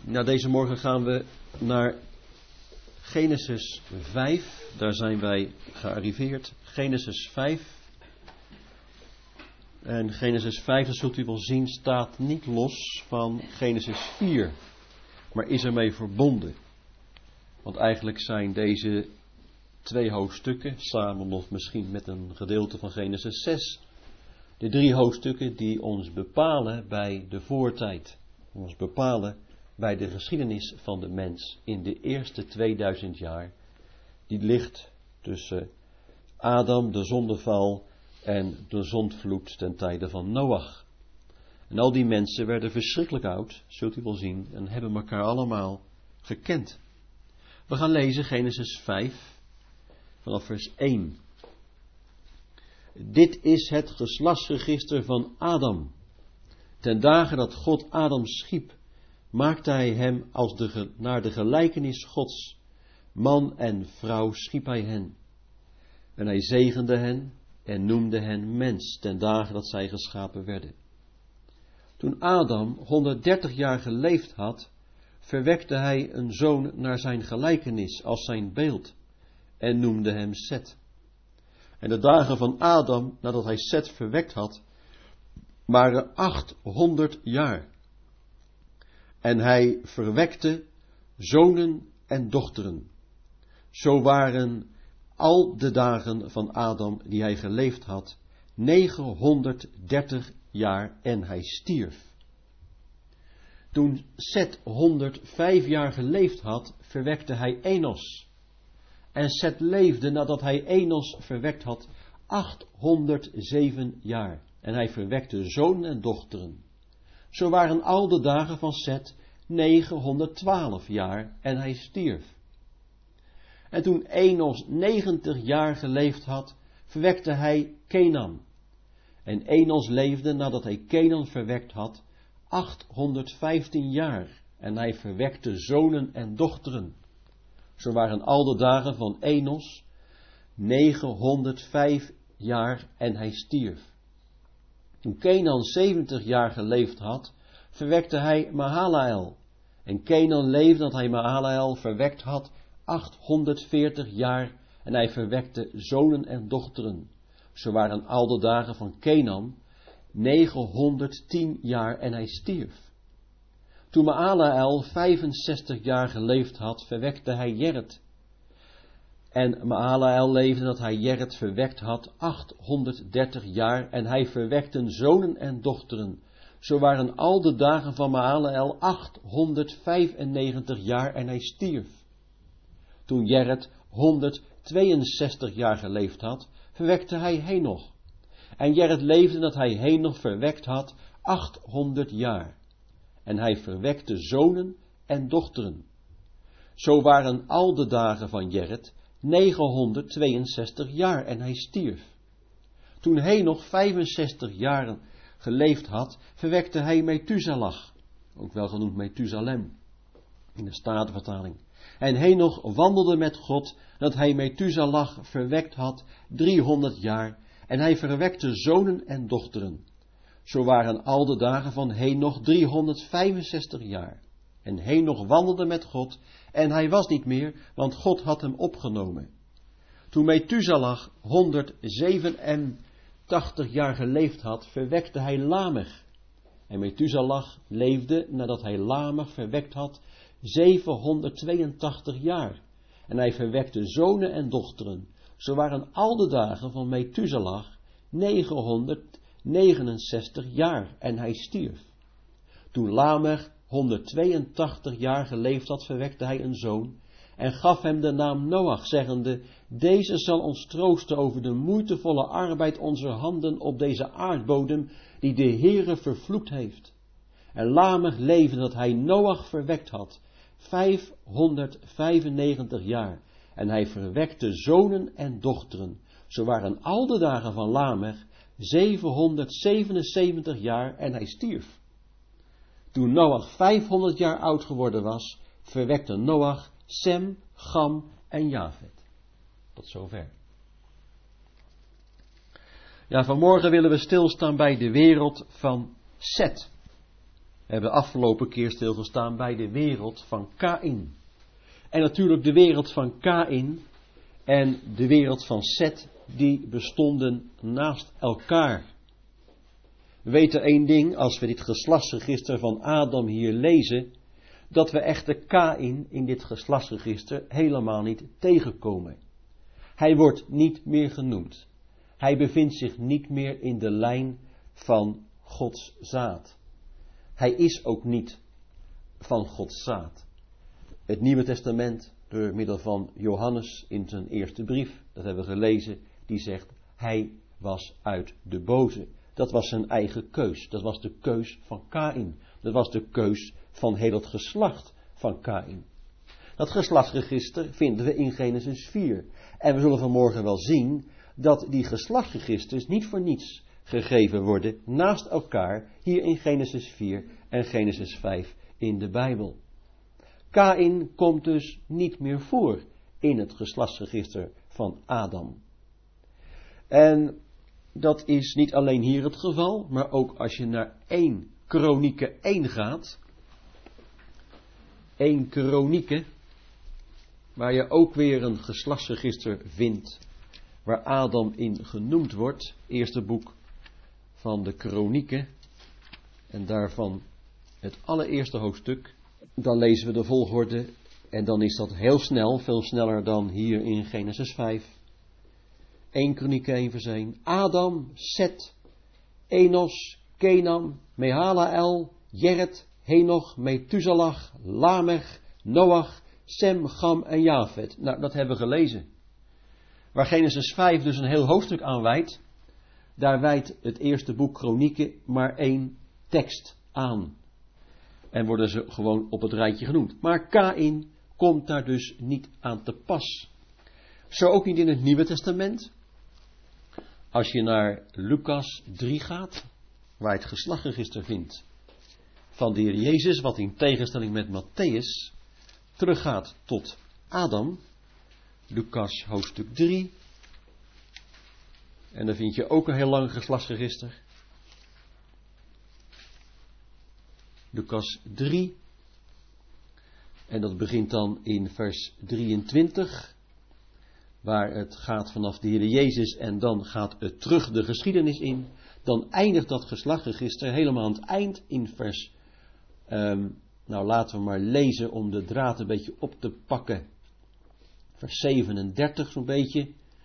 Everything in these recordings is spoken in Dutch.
Nou, deze morgen gaan we naar Genesis 5. Daar zijn wij gearriveerd. Genesis 5. En Genesis 5, dat zult u wel zien, staat niet los van Genesis 4. Maar is ermee verbonden. Want eigenlijk zijn deze twee hoofdstukken, samen of misschien met een gedeelte van Genesis 6, de drie hoofdstukken die ons bepalen bij de voortijd. Ons bepalen bij de geschiedenis van de mens in de eerste 2000 jaar. Die ligt tussen Adam, de zondeval, en de zondvloed ten tijde van Noach. En al die mensen werden verschrikkelijk oud, zult u wel zien, en hebben elkaar allemaal gekend. We gaan lezen Genesis 5, vanaf vers 1. Dit is het geslachtsregister van Adam. Ten dagen dat God Adam schiep, maakte hij hem naar de gelijkenis Gods. Man en vrouw schiep hij hen. En hij zegende hen en noemde hen mens, ten dagen dat zij geschapen werden. Toen Adam 130 jaar geleefd had, verwekte hij een zoon naar zijn gelijkenis als zijn beeld en noemde hem Set. En de dagen van Adam, nadat hij Set verwekt had, waren 800 jaar. En hij verwekte zonen en dochteren. Zo waren al de dagen van Adam die hij geleefd had, 930 jaar en hij stierf. Toen Set 105 jaar geleefd had, verwekte hij Enos. En Set leefde nadat hij Enos verwekt had 807 jaar. En hij verwekte zonen en dochteren. Zo waren al de dagen van Set 912 jaar en hij stierf. En toen Enos 90 jaar geleefd had, verwekte hij Kenan. En Enos leefde nadat hij Kenan verwekt had 815 jaar en hij verwekte zonen en dochteren. Zo waren al de dagen van Enos 905 jaar en hij stierf. Toen Kenan 70 jaar geleefd had, verwekte hij Mahalael. En Kenan leefde dat hij Mahalael verwekt had 840 jaar en hij verwekte zonen en dochteren. Zo waren al de dagen van Kenan 910 jaar en hij stierf. Toen Mahalael 65 jaar geleefd had, verwekte hij Jered. En Mahalael leefde dat hij Jered verwekt had 830 jaar en hij verwekte zonen en dochteren. Zo waren al de dagen van Mahalael 895 jaar en hij stierf. Toen Jered 162 jaar geleefd had, verwekte hij Henoch. En Jered leefde dat hij Henoch verwekt had 800 jaar. En hij verwekte zonen en dochteren. Zo waren al de dagen van Jered 962 jaar en hij stierf. Toen Henoch 65 jaren geleefd had, verwekte hij Methuselah, ook wel genoemd Methusalem, in de Statenvertaling. En Henoch wandelde met God, dat hij Methuselah verwekt had 300 jaar, en hij verwekte zonen en dochteren. Zo waren al de dagen van Henoch 365 jaar. En Henoch wandelde met God, en hij was niet meer, want God had hem opgenomen. Toen Methuselah 187 jaar geleefd had, verwekte hij Lamech. En Methuselah leefde, nadat hij Lamech verwekt had, 782 jaar. En hij verwekte zonen en dochteren. Zo waren al de dagen van Methuselah 969 jaar en hij stierf. Toen Lamech 182 jaar geleefd had, verwekte hij een zoon en gaf hem de naam Noach, zeggende: deze zal ons troosten over de moeitevolle arbeid onze handen op deze aardbodem, die de Heere vervloekt heeft. En Lamech leefde dat hij Noach verwekt had 595 jaar en hij verwekte zonen en dochteren. Zo waren al de dagen van Lamech 777 jaar en hij stierf. Toen Noach 500 jaar oud geworden was, verwekte Noach Sem, Cham en Jafet. Tot zover. Ja, vanmorgen willen we stilstaan bij de wereld van Set. We hebben de afgelopen keer stilgestaan bij de wereld van Kaïn. En natuurlijk de wereld van Kaïn en de wereld van Set, die bestonden naast elkaar. We weten één ding, als we dit geslachtsregister van Adam hier lezen, dat we echter Kaïn in dit geslachtsregister helemaal niet tegenkomen. Hij wordt niet meer genoemd. Hij bevindt zich niet meer in de lijn van Gods zaad. Hij is ook niet van Gods zaad. Het Nieuwe Testament, door middel van Johannes in zijn eerste brief, dat hebben we gelezen, die zegt, hij was uit de boze. Dat was zijn eigen keus. Dat was de keus van Kaïn. Dat was de keus van heel het geslacht van Kaïn. Dat geslachtsregister vinden we in Genesis 4. En we zullen vanmorgen wel zien dat die geslachtsregisters niet voor niets gegeven worden naast elkaar hier in Genesis 4 en Genesis 5 in de Bijbel. Kaïn komt dus niet meer voor in het geslachtsregister van Adam. En dat is niet alleen hier het geval, maar ook als je naar 1 Kronieken 1 gaat. 1 Kronieken, waar je ook weer een geslachtsregister vindt, waar Adam in genoemd wordt. Eerste boek van de Kronieken, en daarvan het allereerste hoofdstuk. Dan lezen we de volgorde, en dan is dat heel snel, veel sneller dan hier in Genesis 5. 1 Kronieken 1 vers 1. Adam, Set, Enos, Kenan, Mehalael, Jered, Henoch, Methuselah, Lamech, Noach, Sem, Cham en Jafet. Nou, dat hebben we gelezen. Waar Genesis 5 dus een heel hoofdstuk aan wijdt, daar wijdt het eerste boek Kronieken maar 1 tekst aan. En worden ze gewoon op het rijtje genoemd. Maar Kaïn komt daar dus niet aan te pas. Zo ook niet in het Nieuwe Testament. Als je naar Lucas 3 gaat, waar je het geslachtsregister vindt van de Heer Jezus, wat in tegenstelling met Matthäus teruggaat tot Adam. Lucas hoofdstuk 3. En dan vind je ook een heel lang geslachtsregister. Lucas 3. En dat begint dan in vers 23. Waar het gaat vanaf de Heer Jezus en dan gaat het terug de geschiedenis in. Dan eindigt dat geslachtsregister helemaal aan het eind in vers. Nou laten we maar lezen om de draad een beetje op te pakken. Vers 37 zo'n beetje.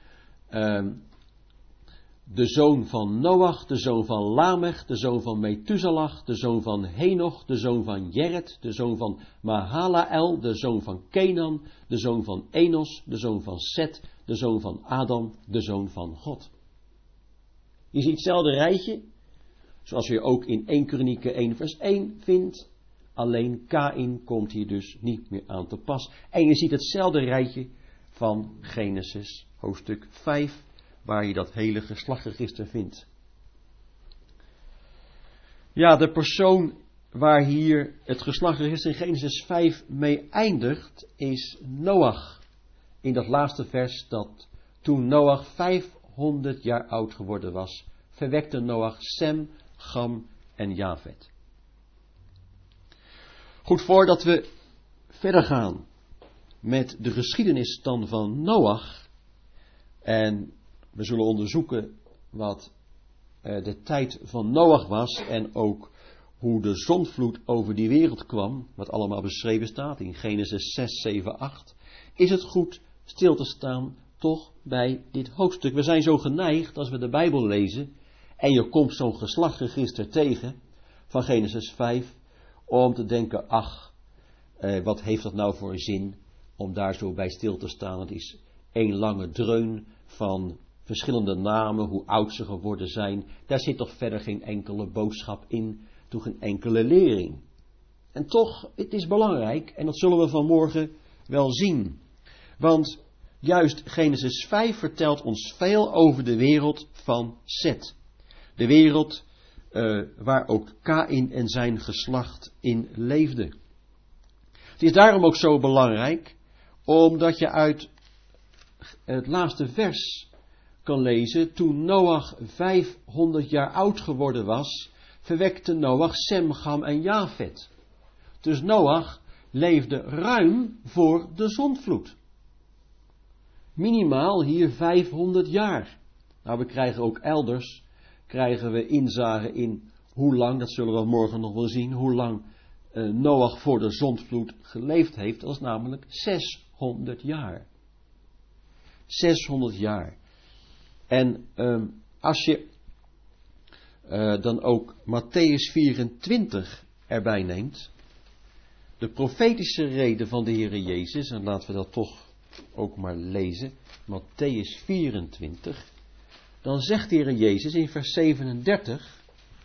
De zoon van Noach, de zoon van Lamech, de zoon van Methuselah, de zoon van Henoch, de zoon van Jered, de zoon van Mahalael, de zoon van Kenan, de zoon van Enos, de zoon van Set, de zoon van Adam, de zoon van God. Je ziet hetzelfde rijtje, zoals je ook in 1 Kronieken 1 vers 1 vindt, alleen Kaïn komt hier dus niet meer aan te pas. En je ziet hetzelfde rijtje van Genesis hoofdstuk 5, waar je dat hele geslachtsregister vindt. Ja, de persoon waar hier het geslachtsregister in Genesis 5 mee eindigt, is Noach. In dat laatste vers, dat toen Noach 500 jaar oud geworden was, verwekte Noach Sem, Cham en Jafet. Goed, voordat we verder gaan met de geschiedenis dan van Noach, en we zullen onderzoeken wat de tijd van Noach was en ook hoe de zondvloed over die wereld kwam, wat allemaal beschreven staat in Genesis 6, 7, 8, is het goed stil te staan toch bij dit hoofdstuk. We zijn zo geneigd als we de Bijbel lezen en je komt zo'n geslachtsregister tegen van Genesis 5 om te denken, ach, wat heeft dat nou voor zin om daar zo bij stil te staan. Het is één lange dreun van verschillende namen, hoe oud ze geworden zijn. Daar zit toch verder geen enkele boodschap in, toch geen enkele lering. En toch, het is belangrijk en dat zullen we vanmorgen wel zien. Want juist Genesis 5 vertelt ons veel over de wereld van Set. De wereld waar ook Kaïn en zijn geslacht in leefde. Het is daarom ook zo belangrijk, omdat je uit het laatste vers kan lezen, toen Noach 500 jaar oud geworden was, verwekte Noach Sem, Cham en Jafet. Dus Noach leefde ruim voor de zondvloed. Minimaal hier 500 jaar. Nou, we krijgen ook elders, inzage in hoe lang, dat zullen we morgen nog wel zien, hoe lang Noach voor de zondvloed geleefd heeft. Dat is namelijk 600 jaar. 600 jaar. En als je dan ook Mattheüs 24 erbij neemt, de profetische reden van de Heere Jezus, en laten we dat toch ook maar lezen, Mattheüs 24, dan zegt de Heere Jezus in vers 37,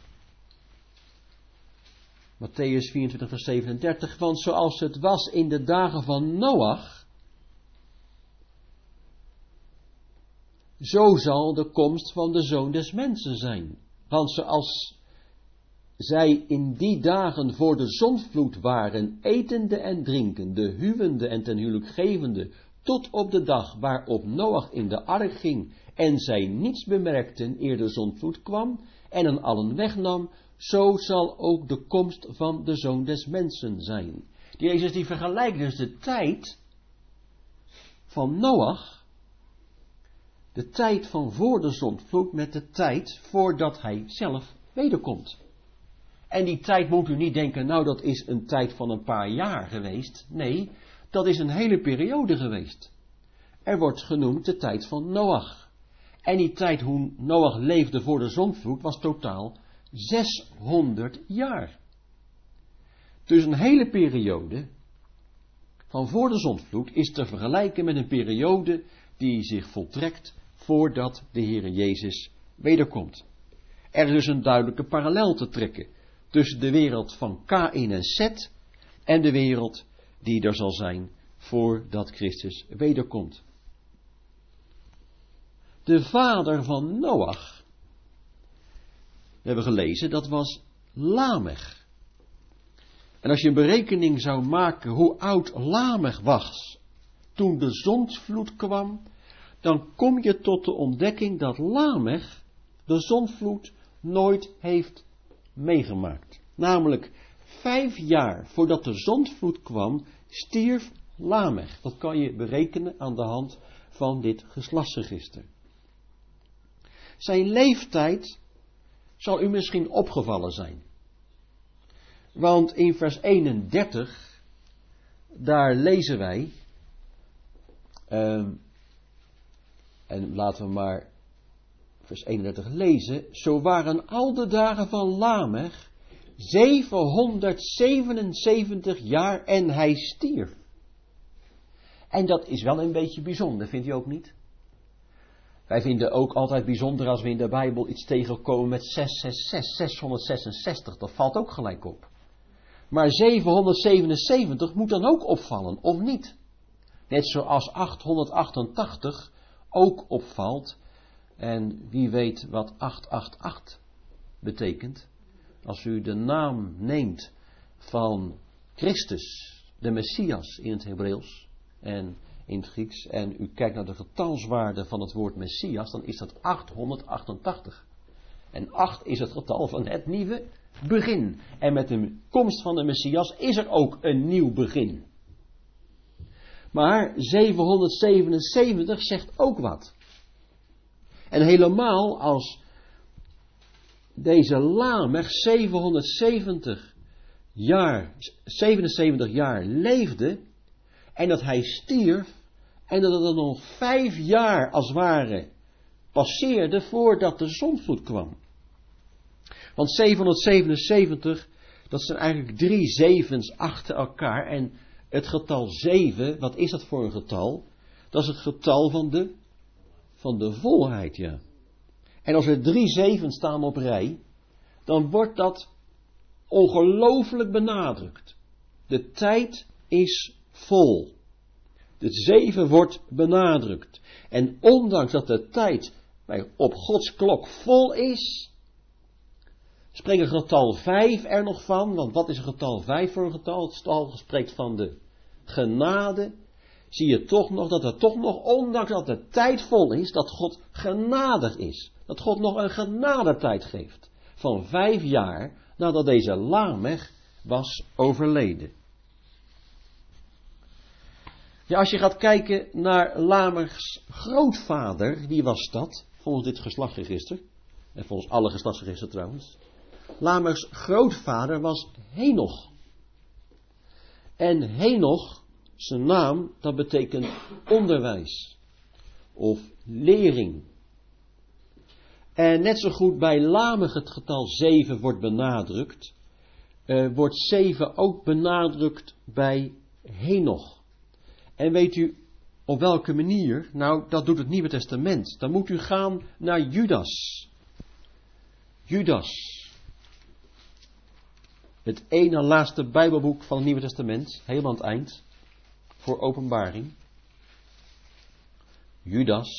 Mattheüs 24 vers 37, want zoals het was in de dagen van Noach, zo zal de komst van de Zoon des Mensen zijn. Want zoals zij in die dagen voor de zondvloed waren, etende en drinkende, huwende en ten huwelijk gevende, tot op de dag waarop Noach in de ark ging, en zij niets bemerkten eer de zondvloed kwam en hen allen wegnam, zo zal ook de komst van de Zoon des Mensen zijn. Jezus die vergelijkt dus de tijd van Noach, de tijd van voor de zondvloed, met de tijd voordat hij zelf wederkomt. En die tijd moet u niet denken, nou dat is een tijd van een paar jaar geweest. Nee, dat is een hele periode geweest. Er wordt genoemd de tijd van Noach. En die tijd hoe Noach leefde voor de zondvloed was totaal 600 jaar. Dus een hele periode van voor de zondvloed is te vergelijken met een periode die zich voltrekt voordat de Heere Jezus wederkomt. Er is dus een duidelijke parallel te trekken tussen de wereld van Kaïn en Set en de wereld die er zal zijn voordat Christus wederkomt. De vader van Noach, we hebben gelezen, dat was Lamech. En als je een berekening zou maken hoe oud Lamech was toen de zondvloed kwam, dan kom je tot de ontdekking dat Lamech de zondvloed nooit heeft meegemaakt. Namelijk 5 jaar voordat de zondvloed kwam, stierf Lamech. Dat kan je berekenen aan de hand van dit geslachtsregister. Zijn leeftijd zal u misschien opgevallen zijn. Want in vers 31, daar lezen wij, en laten we maar vers 31 lezen, zo waren al de dagen van Lamech 777 jaar en hij stierf. En dat is wel een beetje bijzonder, vindt u ook niet? Wij vinden ook altijd bijzonder als we in de Bijbel iets tegenkomen met 666, dat valt ook gelijk op. Maar 777 moet dan ook opvallen, of niet? Net zoals 888 ook opvalt. En wie weet wat 888 betekent. Als u de naam neemt van Christus, de Messias in het Hebreeuws en in het Grieks, en u kijkt naar de getalswaarde van het woord Messias, dan is dat 888. En 8 is het getal van het nieuwe begin. En met de komst van de Messias is er ook een nieuw begin. Maar 777 zegt ook wat. En helemaal als deze Lamech 77 jaar leefde en dat hij stierf en dat er nog 5 jaar als het ware passeerde voordat de zondvloed kwam. Want 777, dat zijn eigenlijk 3 zevens achter elkaar. En het getal 7, wat is dat voor een getal? Dat is het getal van de volheid, ja. En als er 3 zevens staan op rij, dan wordt dat ongelooflijk benadrukt. De tijd is vol. De 7 wordt benadrukt. En ondanks dat de tijd op Gods klok vol is, spreekt het getal 5 er nog van. Want wat is een getal 5 voor een getal? Het getal spreekt van de genade. Zie je toch nog dat er toch nog, ondanks dat de tijd vol is, dat God genadig is. Dat God nog een genadetijd geeft. van 5 jaar nadat deze Lamech was overleden. Ja, als je gaat kijken naar Lamechs grootvader, wie was dat? Volgens dit geslachtsregister. En volgens alle geslachtsregisters trouwens. Lamechs grootvader was Henoch. En Henoch, zijn naam, dat betekent onderwijs. Of lering. En net zo goed bij Lamech het getal 7 wordt benadrukt, wordt 7 ook benadrukt bij Henoch. En weet u op welke manier? Nou, dat doet het Nieuwe Testament. Dan moet u gaan naar Judas. Judas. Het ene laatste Bijbelboek van het Nieuwe Testament. Helemaal aan het eind. Voor Openbaring. Judas.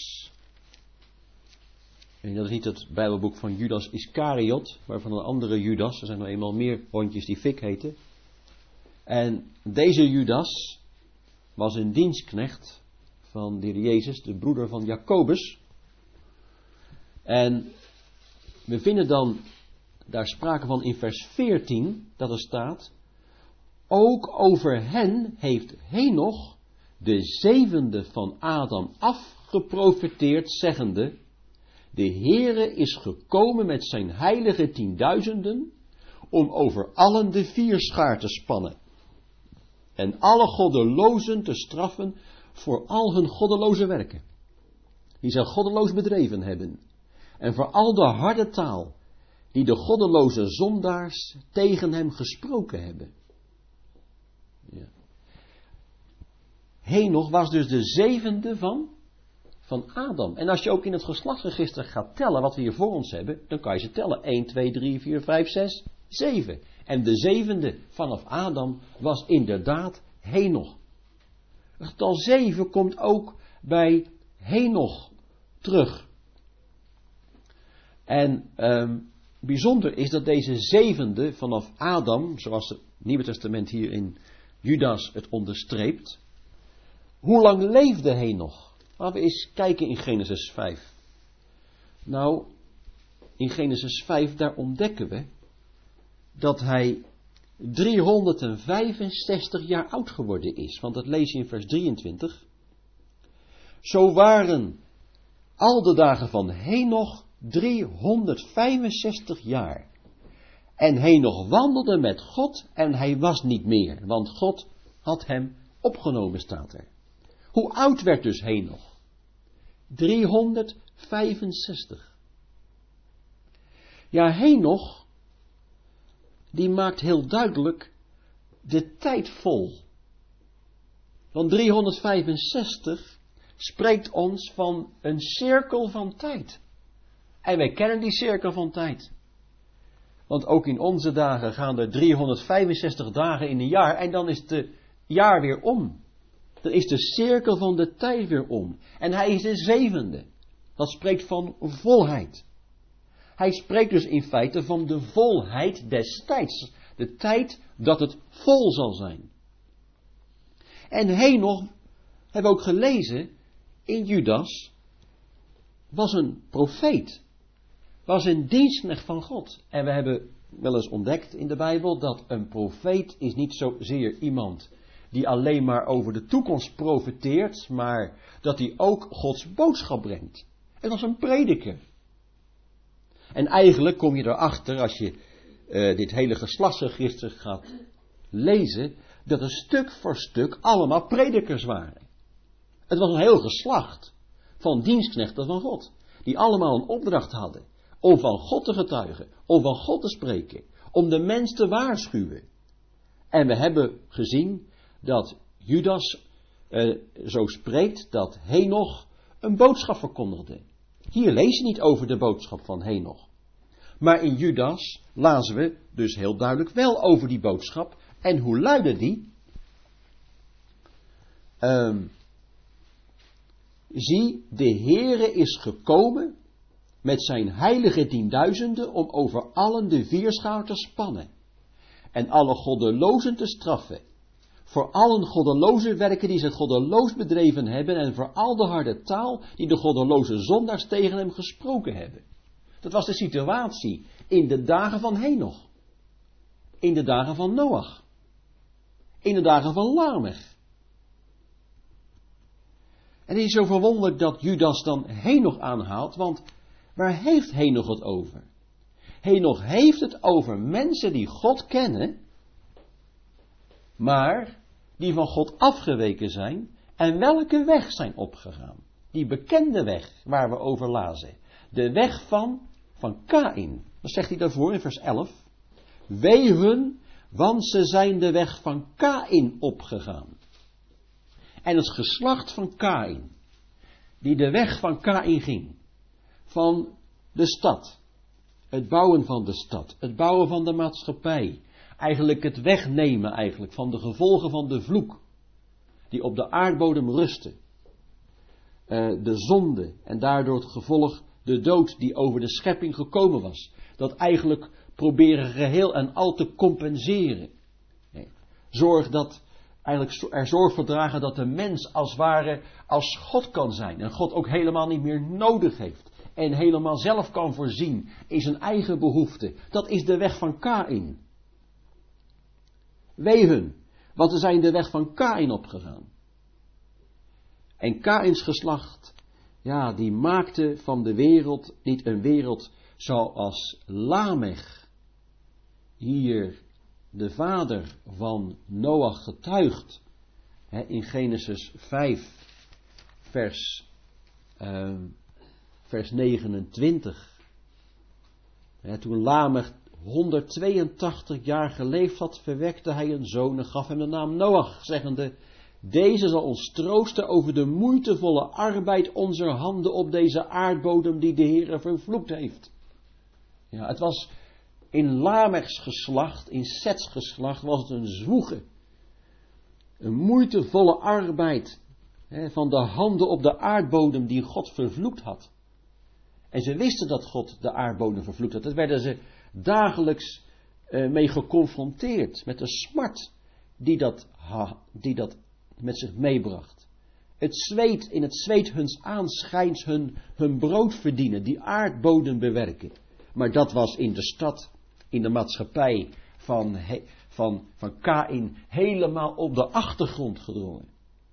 En dat is niet het Bijbelboek van Judas Iscariot. Maar van een andere Judas. Er zijn nog eenmaal meer hondjes die Fik heten. En deze Judas was een dienstknecht van de Heer Jezus, de broeder van Jacobus. En we vinden dan daar sprake van in vers 14, dat er staat: ook over hen heeft Henoch, de 7e van Adam, afgeprofeteerd, zeggende: de Heere is gekomen met zijn heilige 10.000 om over allen de vierschaar te spannen. En alle goddelozen te straffen voor al hun goddeloze werken, die zij goddeloos bedreven hebben. En voor al de harde taal, die de goddeloze zondaars tegen hem gesproken hebben. Ja. Henoch was dus de 7e van Adam. En als je ook in het geslachtsregister gaat tellen wat we hier voor ons hebben, dan kan je ze tellen. 1, 2, 3, 4, 5, 6, 7. En de 7e vanaf Adam was inderdaad Henoch. Het getal 7 komt ook bij Henoch terug. En bijzonder is dat deze 7e vanaf Adam, zoals het Nieuwe Testament hier in Judas het onderstreept. Hoe lang leefde Henoch? Laten we eens kijken in Genesis 5. Nou, in Genesis 5 daar ontdekken we dat hij 365 jaar oud geworden is. Want dat lees je in vers 23. Zo waren al de dagen van Henoch 365 jaar. En Henoch wandelde met God en hij was niet meer. Want God had hem opgenomen, staat er. Hoe oud werd dus Henoch? 365. Ja, Henoch, die maakt heel duidelijk de tijd vol. Want 365 spreekt ons van een cirkel van tijd. En wij kennen die cirkel van tijd. Want ook in onze dagen gaan er 365 dagen in een jaar en dan is het jaar weer om. Dan is de cirkel van de tijd weer om. En hij is de 7e. Dat spreekt van volheid. Hij spreekt dus in feite van de volheid des tijds. De tijd dat het vol zal zijn. En Henoch, hebben we ook gelezen in Judas, was een profeet. Was een dienstknecht van God. En we hebben wel eens ontdekt in de Bijbel dat een profeet is niet zozeer iemand die alleen maar over de toekomst profeteert, maar dat hij ook Gods boodschap brengt. Het was een prediker. En eigenlijk kom je erachter, als je dit hele geslachtsregister gaat lezen, dat er stuk voor stuk allemaal predikers waren. Het was een heel geslacht van dienstknechten van God, die allemaal een opdracht hadden om van God te getuigen, om van God te spreken, om de mens te waarschuwen. En we hebben gezien dat Judas zo spreekt dat Henoch een boodschap verkondigde. Hier lees je niet over de boodschap van Henoch. Maar in Judas lazen we dus heel duidelijk wel over die boodschap. En hoe luidde die? Zie, de Heere is gekomen met zijn heilige 10.000 om over allen de vierschaar te spannen. En alle goddelozen te straffen. Voor allen goddeloze werken die ze goddeloos bedreven hebben. En voor al de harde taal die de goddeloze zondaars tegen hem gesproken hebben. Dat was de situatie in de dagen van Henoch. In de dagen van Noach. In de dagen van Lamech. En het is zo verwonderlijk dat Judas dan Henoch aanhaalt, want waar heeft Henoch het over? Henoch heeft het over mensen die God kennen, maar die van God afgeweken zijn en welke weg zijn opgegaan. Die bekende weg waar we over lazen. De weg van Kaïn. Dat zegt hij daarvoor in vers 11. Wee hun, want ze zijn de weg van Kaïn opgegaan. En het geslacht van Kaïn, die de weg van Kaïn ging, van de stad, het bouwen van de stad, het bouwen van de maatschappij, eigenlijk het wegnemen van de gevolgen van de vloek, die op de aardbodem rustte, de zonde en daardoor het gevolg de dood die over de schepping gekomen was, dat eigenlijk proberen geheel en al te compenseren. Zorg voor dragen dat de mens als ware als God kan zijn en God ook helemaal niet meer nodig heeft en helemaal zelf kan voorzien in zijn eigen behoeften. Dat is de weg van Kaïn. Wee hun, want ze zijn de weg van Kaïn opgegaan. En Kaïns geslacht, ja, die maakte van de wereld niet een wereld zoals Lamech, hier de vader van Noach getuigt, in Genesis 5, vers 29. Toen Lamech 182 jaar geleefd had, verwekte hij een zoon en gaf hem de naam Noach, zeggende: deze zal ons troosten over de moeitevolle arbeid onze handen op deze aardbodem die de Heere vervloekt heeft. Ja, het was in Lamechs geslacht, in Sets geslacht, was het een zwoege. Een moeitevolle arbeid van de handen op de aardbodem die God vervloekt had. En ze wisten dat God de aardbodem vervloekt had. Daar werden ze dagelijks mee geconfronteerd met de smart die dat met zich meebracht. In het zweet huns aanschijns hun brood verdienen, die aardbodem bewerken. Maar dat was in de stad, in de maatschappij van Kaïn helemaal op de achtergrond gedrongen.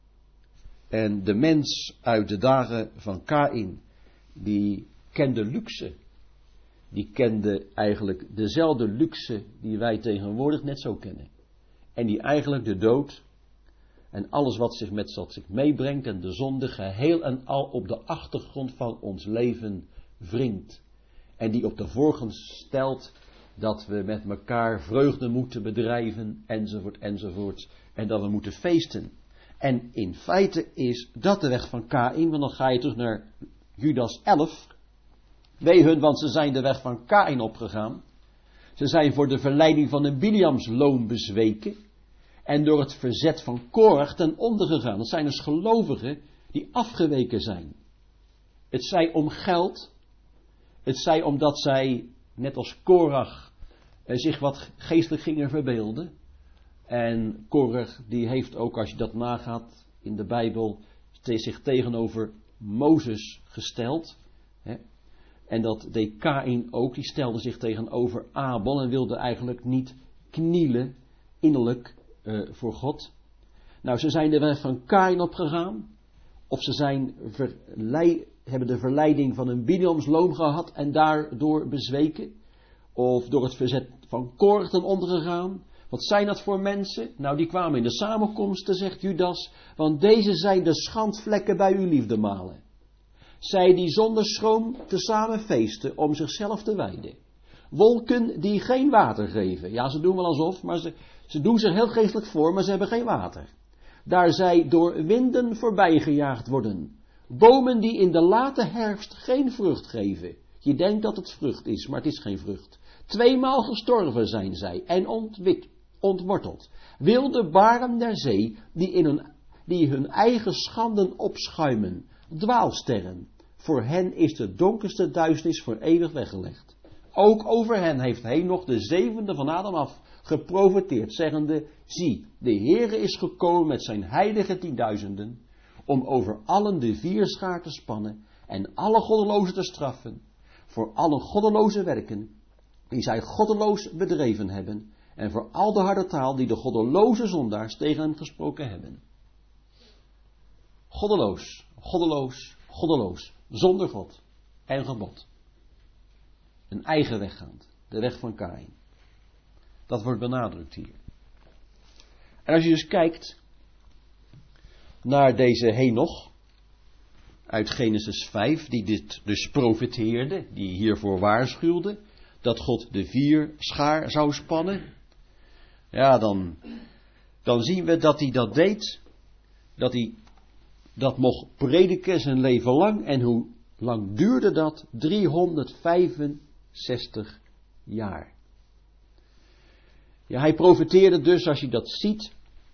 En de mens uit de dagen van Kaïn, die kende luxe. Die kende eigenlijk dezelfde luxe die wij tegenwoordig net zo kennen. En die eigenlijk de dood en alles wat zich meebrengt en de zonde geheel en al op de achtergrond van ons leven wringt. En die op de voorgrond stelt dat we met elkaar vreugde moeten bedrijven, enzovoort, enzovoort. En dat we moeten feesten. En in feite is dat de weg van Kaïn, want dan ga je terug naar Judas 11. Wee hun, want ze zijn de weg van Kaïn opgegaan. Ze zijn voor de verleiding van een Biliamsloon bezweken. En door het verzet van Korach ten onder gegaan. Dat zijn dus gelovigen die afgeweken zijn. Het zij om geld. Het zij omdat zij, net als Korach, zich wat geestelijk gingen verbeelden. En Korach, die heeft ook, als je dat nagaat in de Bijbel, zich tegenover Mozes gesteld. En dat deed Kaïn ook, die stelde zich tegenover Abel en wilde eigenlijk niet knielen innerlijk voor God. Nou, ze zijn de weg van Kaïn opgegaan. Of ze hebben de verleiding van een Biliamsloon gehad en daardoor bezweken. Of door het verzet van Korach ten onder gegaan. Wat zijn dat voor mensen? Nou, die kwamen in de samenkomsten, zegt Judas, want deze zijn de schandvlekken bij uw liefdemalen. Zij die zonder schroom tezamen feesten om zichzelf te wijden. Wolken die geen water geven. Ja, ze doen wel alsof, maar ze doen zich heel geestelijk voor, maar ze hebben geen water. Daar zij door winden voorbij gejaagd worden. Bomen die in de late herfst geen vrucht geven. Je denkt dat het vrucht is, maar het is geen vrucht. 2-maal gestorven zijn zij en ontworteld. Wilde baren der zee die hun eigen schanden opschuimen. Dwaalsterren. Voor hen is de donkerste duisternis voor eeuwig weggelegd. Ook over hen heeft Henoch de 7e van Adam af geprofeteerd, zeggende: zie, de Heere is gekomen met zijn heilige 10.000, om over allen de vierschaar te spannen en alle goddelozen te straffen, voor alle goddeloze werken die zij goddeloos bedreven hebben en voor al de harde taal die de goddeloze zondaars tegen hem gesproken hebben. Goddeloos, goddeloos, goddeloos, zonder God en gebod. Een eigen weg gaand, de weg van Kaïn. Dat wordt benadrukt hier. En als je dus kijkt naar deze Henoch uit Genesis 5, die dit dus profeteerde, die hiervoor waarschuwde, dat God de vierschaar zou spannen. Ja, dan zien we dat hij dat deed, dat hij dat mocht prediken zijn leven lang. En hoe lang duurde dat? 365 jaar. Ja, hij profeteerde dus, als je dat ziet,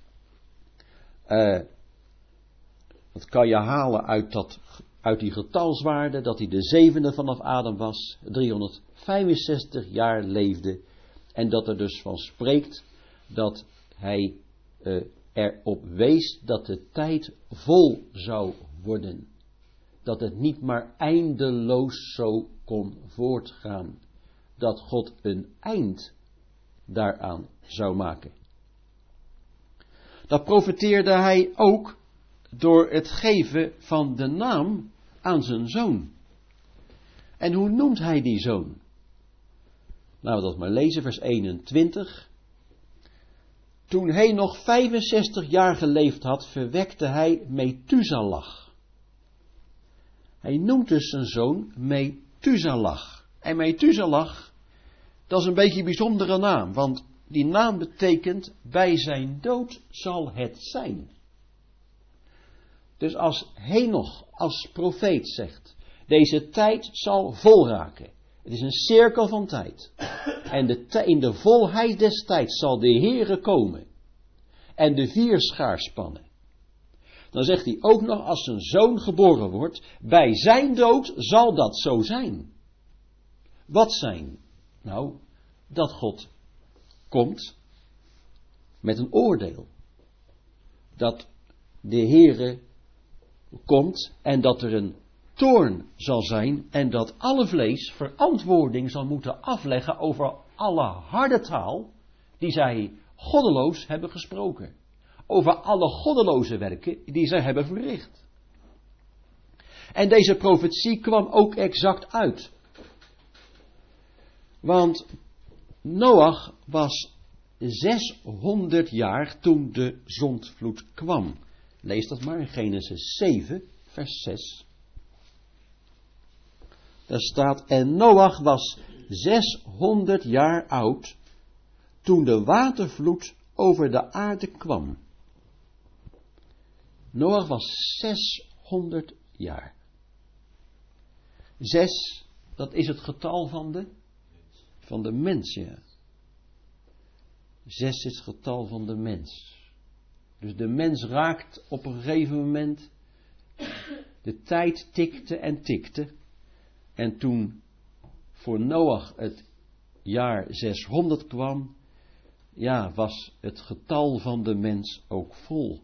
dat kan je halen uit die getalswaarde, dat hij de zevende vanaf Adam was, 365 jaar leefde, en dat er dus van spreekt dat hij erop wees dat de tijd vol zou worden. Dat het niet maar eindeloos zo kon voortgaan. Dat God een eind daaraan zou maken. Dat profeteerde hij ook door het geven van de naam aan zijn zoon. En hoe noemt hij die zoon? Laten we dat maar lezen, vers 21. Toen hij nog 65 jaar geleefd had, verwekte hij Methuselah. Hij noemt dus zijn zoon Methuselah. En Methuselah, dat is een beetje een bijzondere naam, want die naam betekent, bij zijn dood zal het zijn. Dus als Henoch als profeet zegt, deze tijd zal vol raken. Het is een cirkel van tijd. En in de volheid des tijds zal de Heere komen. En de vierschaar spannen. Dan zegt hij ook nog, als zijn zoon geboren wordt, bij zijn dood zal dat zo zijn. Wat zijn? Nou, dat God komt met een oordeel. Dat de Heere komt en dat er een toorn zal zijn en dat alle vlees verantwoording zal moeten afleggen over alle harde taal die zij goddeloos hebben gesproken. Over alle goddeloze werken die zij hebben verricht. En deze profetie kwam ook exact uit. Want Noach was 600 jaar toen de zondvloed kwam. Lees dat maar in Genesis 7, vers 6. Daar staat, en Noach was 600 jaar oud toen de watervloed over de aarde kwam. Noach was 600 jaar. 6, dat is het getal van de mens, ja. 6 is het getal van de mens. Dus de mens raakt op een gegeven moment, de tijd tikte en tikte. En toen voor Noach het jaar 600 kwam, ja, was het getal van de mens ook vol.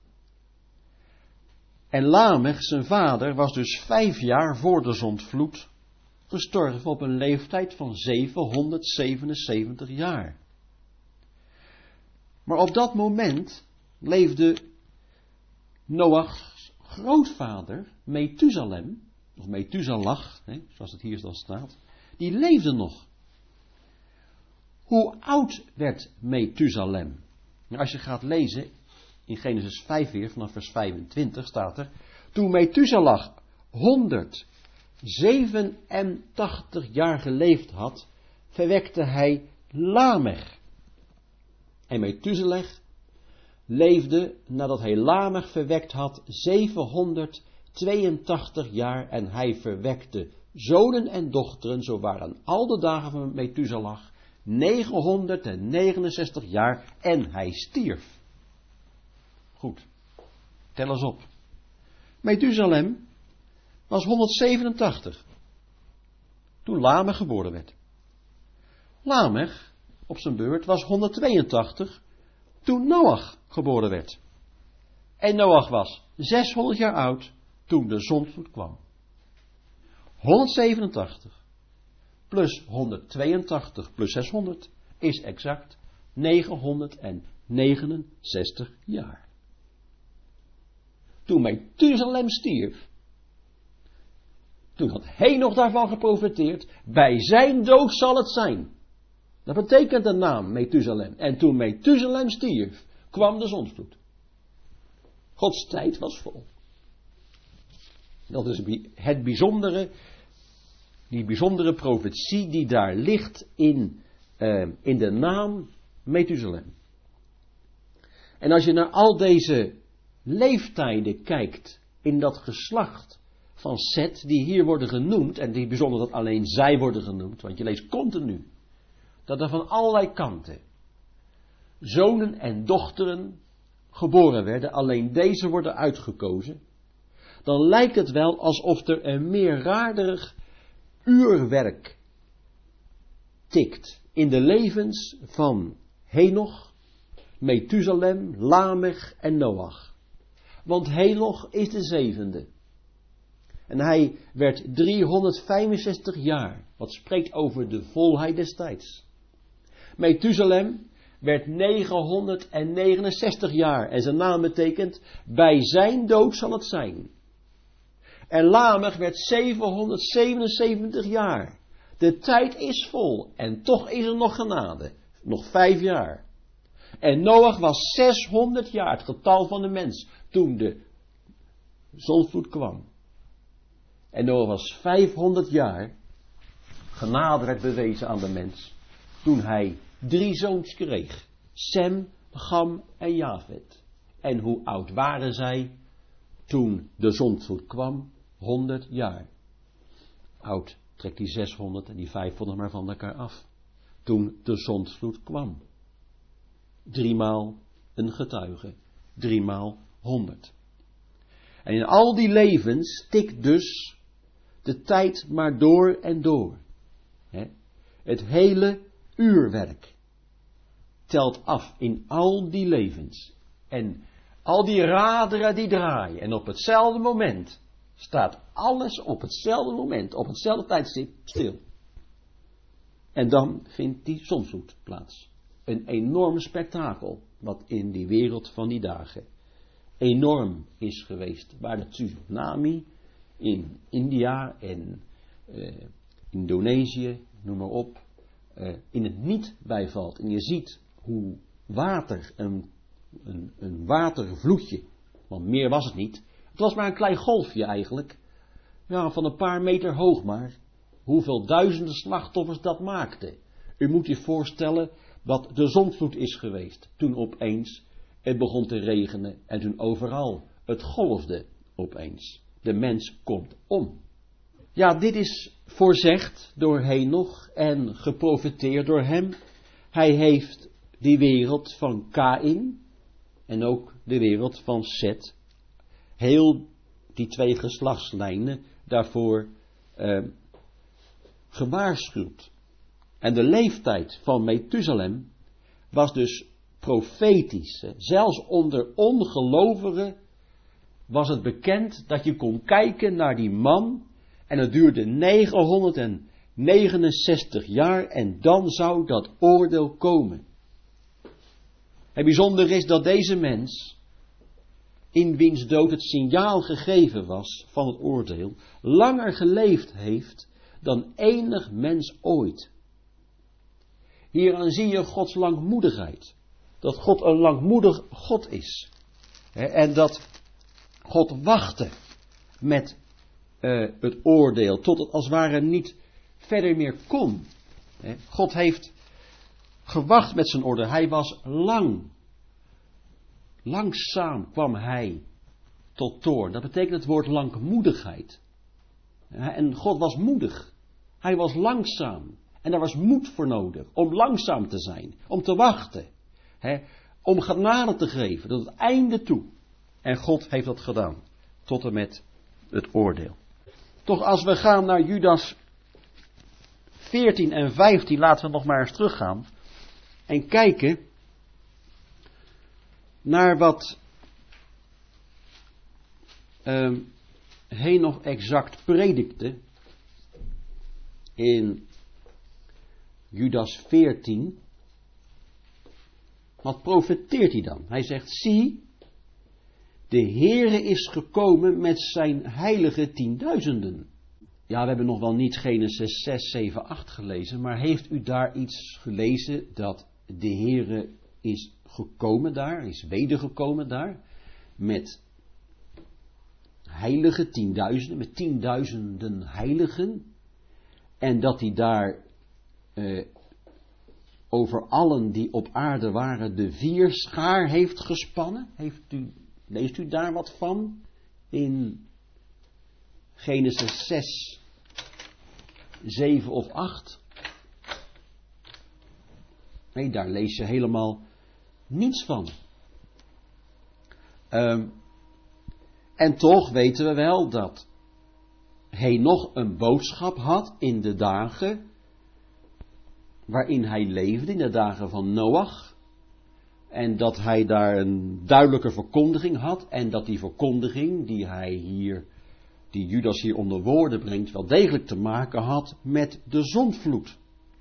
En Lamech, zijn vader, was dus 5 jaar voor de zondvloed gestorven op een leeftijd van 777 jaar. Maar op dat moment leefde Noachs grootvader, Methusalem, of Methuselah, zoals het hier dan staat, die leefde nog. Hoe oud werd Methusalem? Nou, als je gaat lezen, in Genesis 5 weer, vanaf vers 25 staat er, toen Methuselah 187 jaar geleefd had, verwekte hij Lamech. En Methuselah leefde, nadat hij Lamech verwekt had, 782 jaar en hij verwekte zonen en dochteren, zo waren al de dagen van Methuselah 969 jaar en hij stierf. Goed, tel eens op. Methusalem was 187 toen Lamech geboren werd. Lamech op zijn beurt was 182 toen Noach geboren werd. En Noach was 600 jaar oud toen de zondvloed kwam. 187 plus 182 plus 600 is exact 969 jaar. Toen Methuselem stierf, toen had Henoch daarvan geprofeteerd, bij zijn dood zal het zijn. Dat betekent de naam Methuselem. En toen Methuselem stierf, kwam de zondvloed. Gods tijd was vol. Dat is het bijzondere, die bijzondere profetie die daar ligt in de naam Methuselem. En als je naar al deze leeftijden kijkt in dat geslacht van Seth, die hier worden genoemd, en die bijzonder dat alleen zij worden genoemd, want je leest continu, dat er van allerlei kanten zonen en dochteren geboren werden, alleen deze worden uitgekozen, dan lijkt het wel alsof er een meerwaardig uurwerk tikt in de levens van Henoch, Methuselem, Lamech en Noach. Want Henoch is de zevende. En hij werd 365 jaar, wat spreekt over de volheid des tijds. Methuselem werd 969 jaar en zijn naam betekent, bij zijn dood zal het zijn. En Lamech werd 777 jaar. De tijd is vol en toch is er nog genade. Nog 5 jaar. En Noach was 600 jaar, het getal van de mens, toen de zondvloed kwam. En Noach was 500 jaar, genade werd bewezen aan de mens, toen hij 3 zoons kreeg. Sem, Cham en Jafet. En hoe oud waren zij toen de zondvloed kwam? 100 jaar. Oud, trekt die 600 en die 500 maar van elkaar af. Toen de zondvloed kwam. 3 maal een getuige. 3 maal 100. En in al die levens tikt dus de tijd maar door en door. Het hele uurwerk telt af in al die levens. En al die raderen die draaien. En op hetzelfde moment staat alles op hetzelfde moment, op hetzelfde tijdstip stil. En dan vindt die zondvloed plaats. Een enorm spektakel wat in die wereld van die dagen enorm is geweest. Waar de tsunami in India en Indonesië, noem maar op, in het niet bijvalt. En je ziet hoe water, een watervloedje, want meer was het niet. Het was maar een klein golfje eigenlijk. Ja, van een paar meter hoog maar. Hoeveel duizenden slachtoffers dat maakte. U moet je voorstellen dat de zondvloed is geweest. Toen opeens het begon te regenen en toen overal het golfde opeens. De mens komt om. Ja, dit is voorzegd door Henoch en geprofeteerd door hem. Hij heeft die wereld van Kaïn en ook de wereld van Seth, heel die 2 geslachtslijnen daarvoor gewaarschuwd. En de leeftijd van Methuselem was dus profetisch. Zelfs onder ongelovigen was het bekend dat je kon kijken naar die man en het duurde 969 jaar en dan zou dat oordeel komen. Het bijzondere is dat deze mens, in wiens dood het signaal gegeven was van het oordeel, langer geleefd heeft dan enig mens ooit. Hieraan zie je Gods langmoedigheid. Dat God een langmoedig God is. En dat God wachtte met het oordeel tot het als het ware niet verder meer kon. God heeft gewacht met zijn oordeel. Hij was lang. Langzaam kwam hij tot toorn. Dat betekent het woord langmoedigheid. En God was moedig. Hij was langzaam. En daar was moed voor nodig. Om langzaam te zijn. Om te wachten. Om genade te geven. Tot het einde toe. En God heeft dat gedaan. Tot en met het oordeel. Toch als we gaan naar Judas 14 en 15. Laten we nog maar eens teruggaan. En kijken naar wat Henoch exact predikte in Judas 14. Wat profeteert hij dan? Hij zegt, zie, de Heere is gekomen met zijn heilige 10.000. Ja, we hebben nog wel niet Genesis 6, 7, 8 gelezen, maar heeft u daar iets gelezen dat de Heere is gekomen daar, is wedergekomen daar, met heilige 10.000, met 10.000 heiligen, en dat hij daar over allen die op aarde waren de vierschaar heeft gespannen? Leest u daar wat van? In Genesis 6, 7 of 8? Nee, daar lees je helemaal niets van. En toch weten we wel dat Henoch een boodschap had in de dagen waarin hij leefde, in de dagen van Noach. En dat hij daar een duidelijke verkondiging had. En dat die verkondiging die Judas hier onder woorden brengt, wel degelijk te maken had met de zondvloed.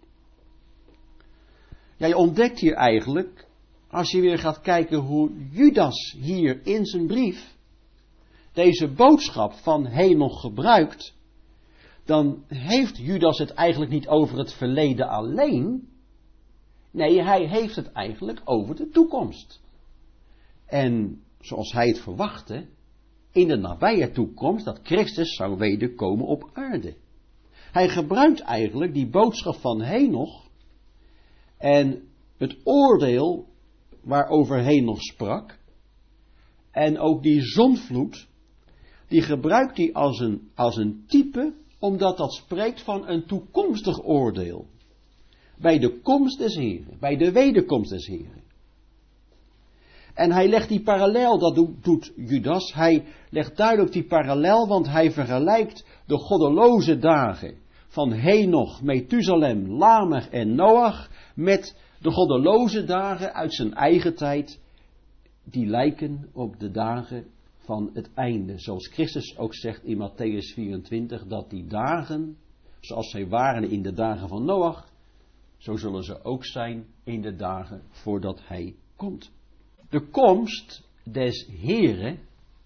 Ja, je ontdekt hier eigenlijk, als je weer gaat kijken hoe Judas hier in zijn brief deze boodschap van Henoch gebruikt, dan heeft Judas het eigenlijk niet over het verleden alleen. Nee, hij heeft het eigenlijk over de toekomst. En zoals hij het verwachtte, in de nabije toekomst, dat Christus zou wederkomen op aarde. Hij gebruikt eigenlijk die boodschap van Henoch en het oordeel waarover Henoch sprak, en ook die zondvloed, die gebruikt hij als een type, omdat dat spreekt van een toekomstig oordeel. Bij de komst des Heren, bij de wederkomst des Heren. En hij legt die parallel, dat doet Judas, hij legt duidelijk die parallel, want hij vergelijkt de goddeloze dagen van Henoch, Methusalem, Lamech en Noach met de goddeloze dagen uit zijn eigen tijd, die lijken op de dagen van het einde. Zoals Christus ook zegt in Matthäus 24, dat die dagen, zoals zij waren in de dagen van Noach, zo zullen ze ook zijn in de dagen voordat hij komt. De komst des Heren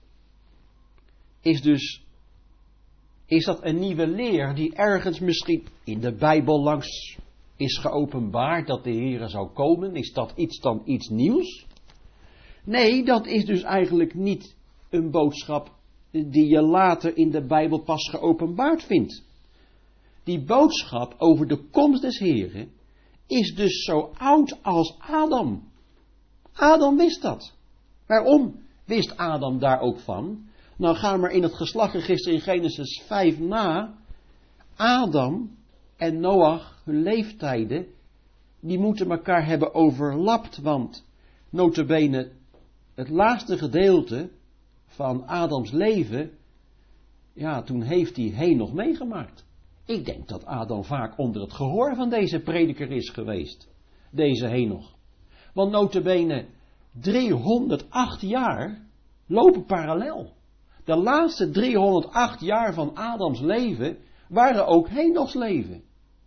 is dat een nieuwe leer die ergens misschien in de Bijbel langs is geopenbaard, dat de Heere zou komen? Is dat dan iets nieuws? Nee, dat is dus eigenlijk niet een boodschap die je later in de Bijbel pas geopenbaard vindt. Die boodschap over de komst des Heren is dus zo oud als Adam. Adam wist dat. Waarom wist Adam daar ook van? Nou, ga maar in het geslachtregister in Genesis 5 na. Adam en Noach, hun leeftijden, die moeten elkaar hebben overlapt, want nota bene het laatste gedeelte van Adams leven, ja, toen heeft hij Henoch meegemaakt. Ik denk dat Adam vaak onder het gehoor van deze prediker is geweest, deze Henoch. Want nota bene 308 jaar lopen parallel. De laatste 308 jaar van Adams leven waren ook Henochs leven.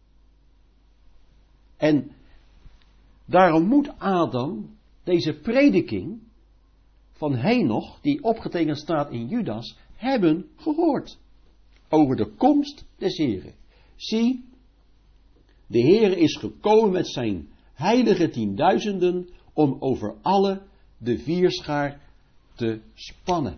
En daarom moet Adam deze prediking van Henoch, die opgetekend staat in Judas, hebben gehoord. Over de komst des Heren. Zie, de Heere is gekomen met zijn heilige 10.000 om over alle de vierschaar te spannen.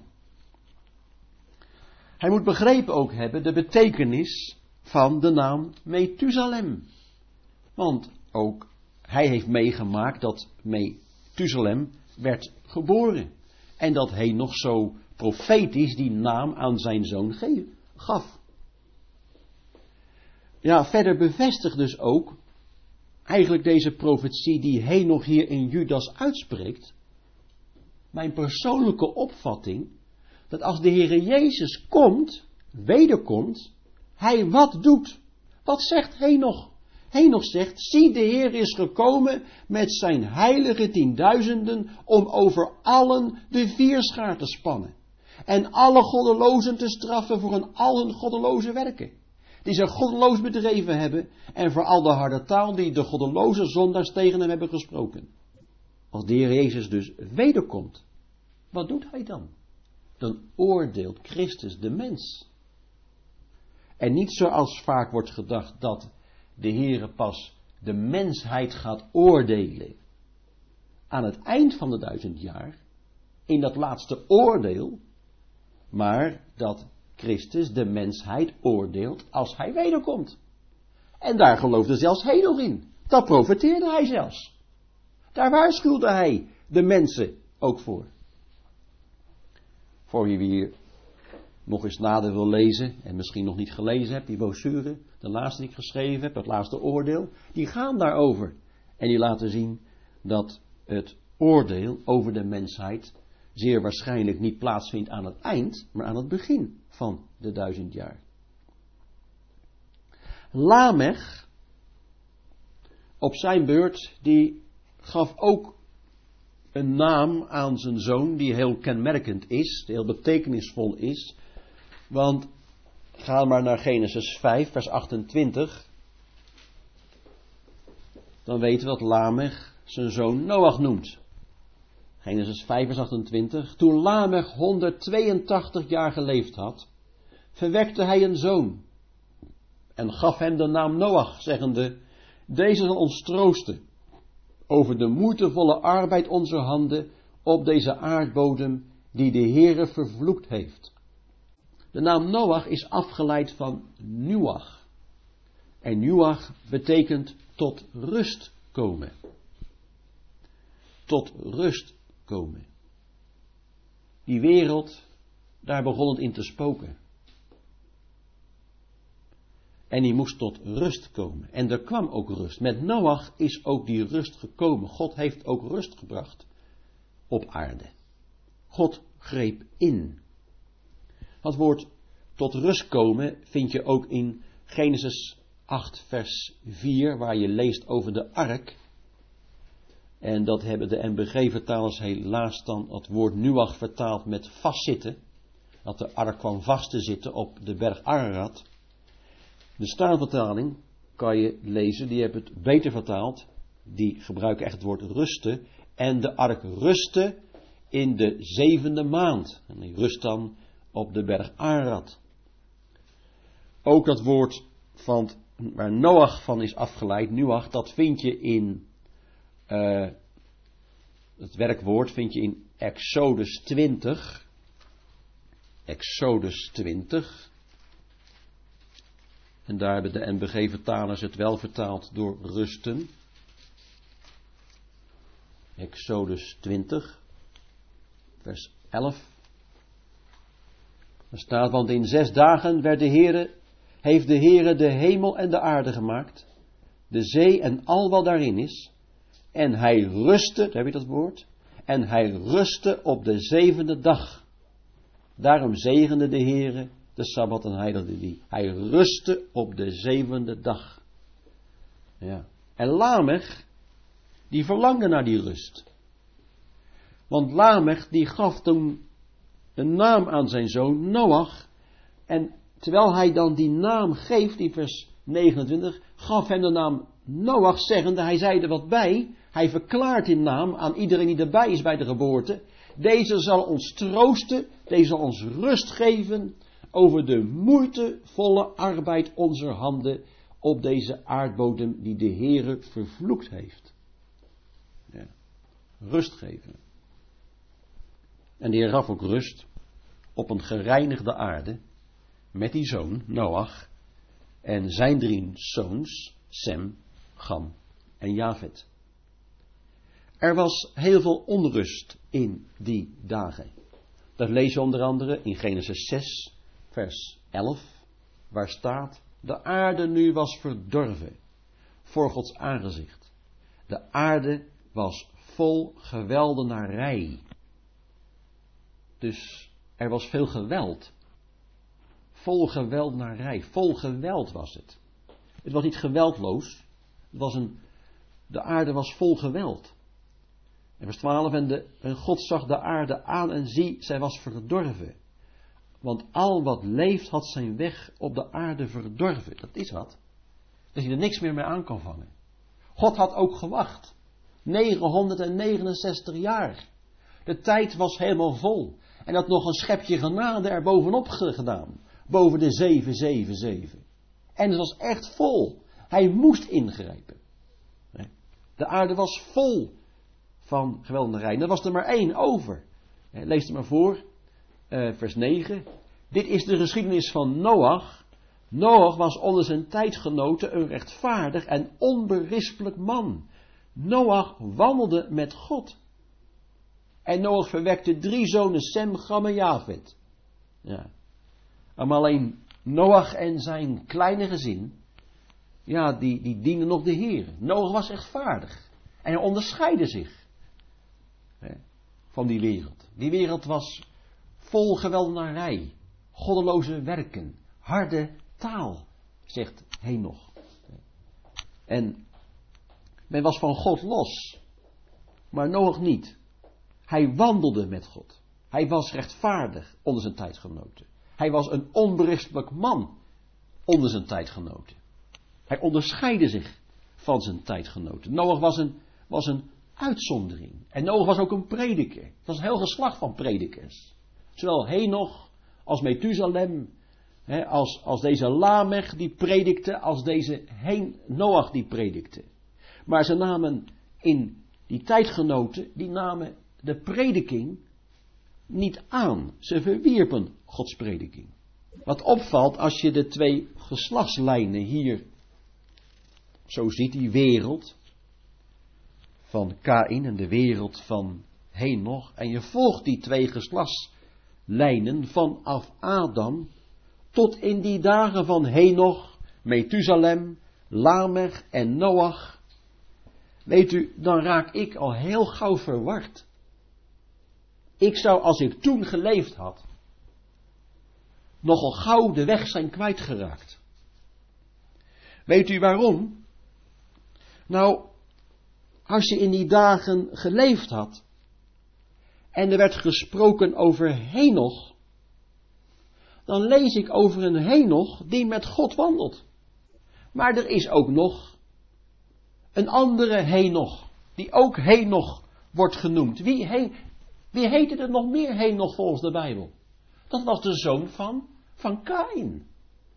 Hij moet begrepen ook hebben de betekenis van de naam Methusalem. Want ook hij heeft meegemaakt dat Methusalem werd geboren. En dat hij nog zo profetisch die naam aan zijn zoon gaf. Ja, verder bevestigt dus ook eigenlijk deze profetie die Henoch hier in Judas uitspreekt, mijn persoonlijke opvatting, dat als de Heere Jezus komt, wederkomt, hij wat doet? Wat zegt Henoch? Henoch zegt, zie, de Heer is gekomen met zijn heilige 10.000 om over allen de vierschaar te spannen. En alle goddelozen te straffen voor al hun goddeloze werken. die zich goddeloos bedreven hebben en voor al de harde taal die de goddeloze zondaars tegen hem hebben gesproken. Als de Heer Jezus dus wederkomt, wat doet hij dan? Dan oordeelt Christus de mens. En niet zoals vaak wordt gedacht dat de Heer pas de mensheid gaat oordelen aan het eind van de 1000 jaar, in dat laatste oordeel, maar dat Christus de mensheid oordeelt als hij wederkomt. En daar geloofde zelfs Henoch in. Dat profeteerde hij zelfs. Daar waarschuwde hij de mensen ook voor. Voor wie hier nog eens nader wil lezen en misschien nog niet gelezen hebt, die brochure, de laatste die ik geschreven heb, het laatste oordeel, die gaan daarover. En die laten zien dat het oordeel over de mensheid zeer waarschijnlijk niet plaatsvindt aan het eind, maar aan het begin van de 1000 jaar. Lamech, op zijn beurt, die gaf ook een naam aan zijn zoon die heel kenmerkend is, die heel betekenisvol is. Want ga maar naar Genesis 5, vers 28. Dan weten we dat Lamech zijn zoon Noach noemt. Genesis 5, vers 28. Toen Lamech 182 jaar geleefd had, verwekte hij een zoon. En gaf hem de naam Noach, zeggende: deze zal ons troosten over de moeitevolle arbeid onze handen op deze aardbodem die de Heere vervloekt heeft. De naam Noach is afgeleid van Nuach. En Nuach betekent tot rust komen. Tot rust komen. Die wereld, daar begon het in te spoken. En die moest tot rust komen. En er kwam ook rust. Met Noach is ook die rust gekomen. God heeft ook rust gebracht op aarde. God greep in. Dat woord tot rust komen vind je ook in Genesis 8 vers 4, waar je leest over de ark. En dat hebben de NBG-vertalers helaas dan het woord Nuach vertaald met vastzitten. Dat de ark kwam vast te zitten op de berg Ararat. De Statenvertaling kan je lezen, die hebben het beter vertaald. Die gebruiken echt het woord rusten. En de ark rustte in de 7e maand. En die rust dan op de berg Ararat. Ook dat woord van waar Noach van is afgeleid, Nuach, dat vind je in het werkwoord vind je in Exodus 20. Exodus 20. En daar hebben de NBG-vertalers het wel vertaald door rusten. Exodus 20, vers 11. Er staat, want in 6 dagen heeft de Heere de hemel en de aarde gemaakt, de zee en al wat daarin is. En hij rustte, daar heb je dat woord, en hij rustte op de 7e dag. Daarom zegende de Heere de Sabbat en heiligde die. Hij rustte op de 7e dag. Ja. En Lamech, die verlangde naar die rust. Want Lamech, die gaf toen een naam aan zijn zoon Noach. En terwijl hij dan die naam geeft, in vers 29, gaf hem de naam Noach, zeggende, hij zei er wat bij. Hij verklaart die naam aan iedereen die erbij is bij de geboorte. Deze zal ons troosten, deze zal ons rust geven over de moeitevolle arbeid onze handen op deze aardbodem die de Heere vervloekt heeft. Ja. Rust geven. En de Heer gaf ook rust op een gereinigde aarde met die zoon Noach en zijn 3 zoons Sem, Gam en Jafet. Er was heel veel onrust in die dagen. Dat lees je onder andere in Genesis 6, vers 11, waar staat: de aarde nu was verdorven voor Gods aangezicht. De aarde was vol geweldenarij. Dus er was veel geweld. Vol geweldenarij, vol geweld was het. Het was niet geweldloos. De aarde was vol geweld. En vers 12, en God zag de aarde aan en zie, zij was verdorven. Want al wat leeft had zijn weg op de aarde verdorven. Dat is wat. Dat je er niks meer mee aan kan vangen. God had ook gewacht. 969 jaar. De tijd was helemaal vol. En had nog een schepje genade er bovenop gedaan. Boven de 777. En het was echt vol. Hij moest ingrijpen. De aarde was vol van geweldenarijen. Er was er maar één over. Lees het maar voor. Vers 9. Dit is de geschiedenis van Noach. Noach was onder zijn tijdgenoten een rechtvaardig en onberispelijk man. Noach wandelde met God. En Noach verwekte 3 zonen, Sem, Cham en Jafet. Ja. Maar alleen Noach en zijn kleine gezin, ja, die dienden nog de Heer. Noach was rechtvaardig. En hij onderscheidde zich van die wereld. Die wereld was vol geweldenarij, goddeloze werken, harde taal, zegt Henoch. En men was van God los, maar Noach niet. Hij wandelde met God. Hij was rechtvaardig onder zijn tijdgenoten. Hij was een onberispelijk man onder zijn tijdgenoten. Hij onderscheidde zich van zijn tijdgenoten. Noach was een uitzondering. En Noach was ook een prediker. Het was een heel geslacht van predikers. Zowel Henoch als Methusalem, als deze Lamech die predikte, als deze Noach die predikte. Maar ze namen in die tijdgenoten, die namen de prediking niet aan. Ze verwierpen Gods prediking. Wat opvalt als je de 2 geslachtslijnen hier zo ziet, die wereld van Kaïn en de wereld van Henoch, en je volgt die 2 geslachtslijnen vanaf Adam tot in die dagen van Henoch, Methusalem, Lamech en Noach. Weet u, dan raak ik al heel gauw verward. Ik zou, als ik toen geleefd had, nogal gauw de weg zijn kwijtgeraakt. Weet u waarom? Nou, als je in die dagen geleefd had en er werd gesproken over Henoch, dan lees ik over een Henoch die met God wandelt. Maar er is ook nog een andere Henoch, die ook Henoch wordt genoemd. Wie heette er nog meer Henoch volgens de Bijbel? Dat was de zoon van Kaïn.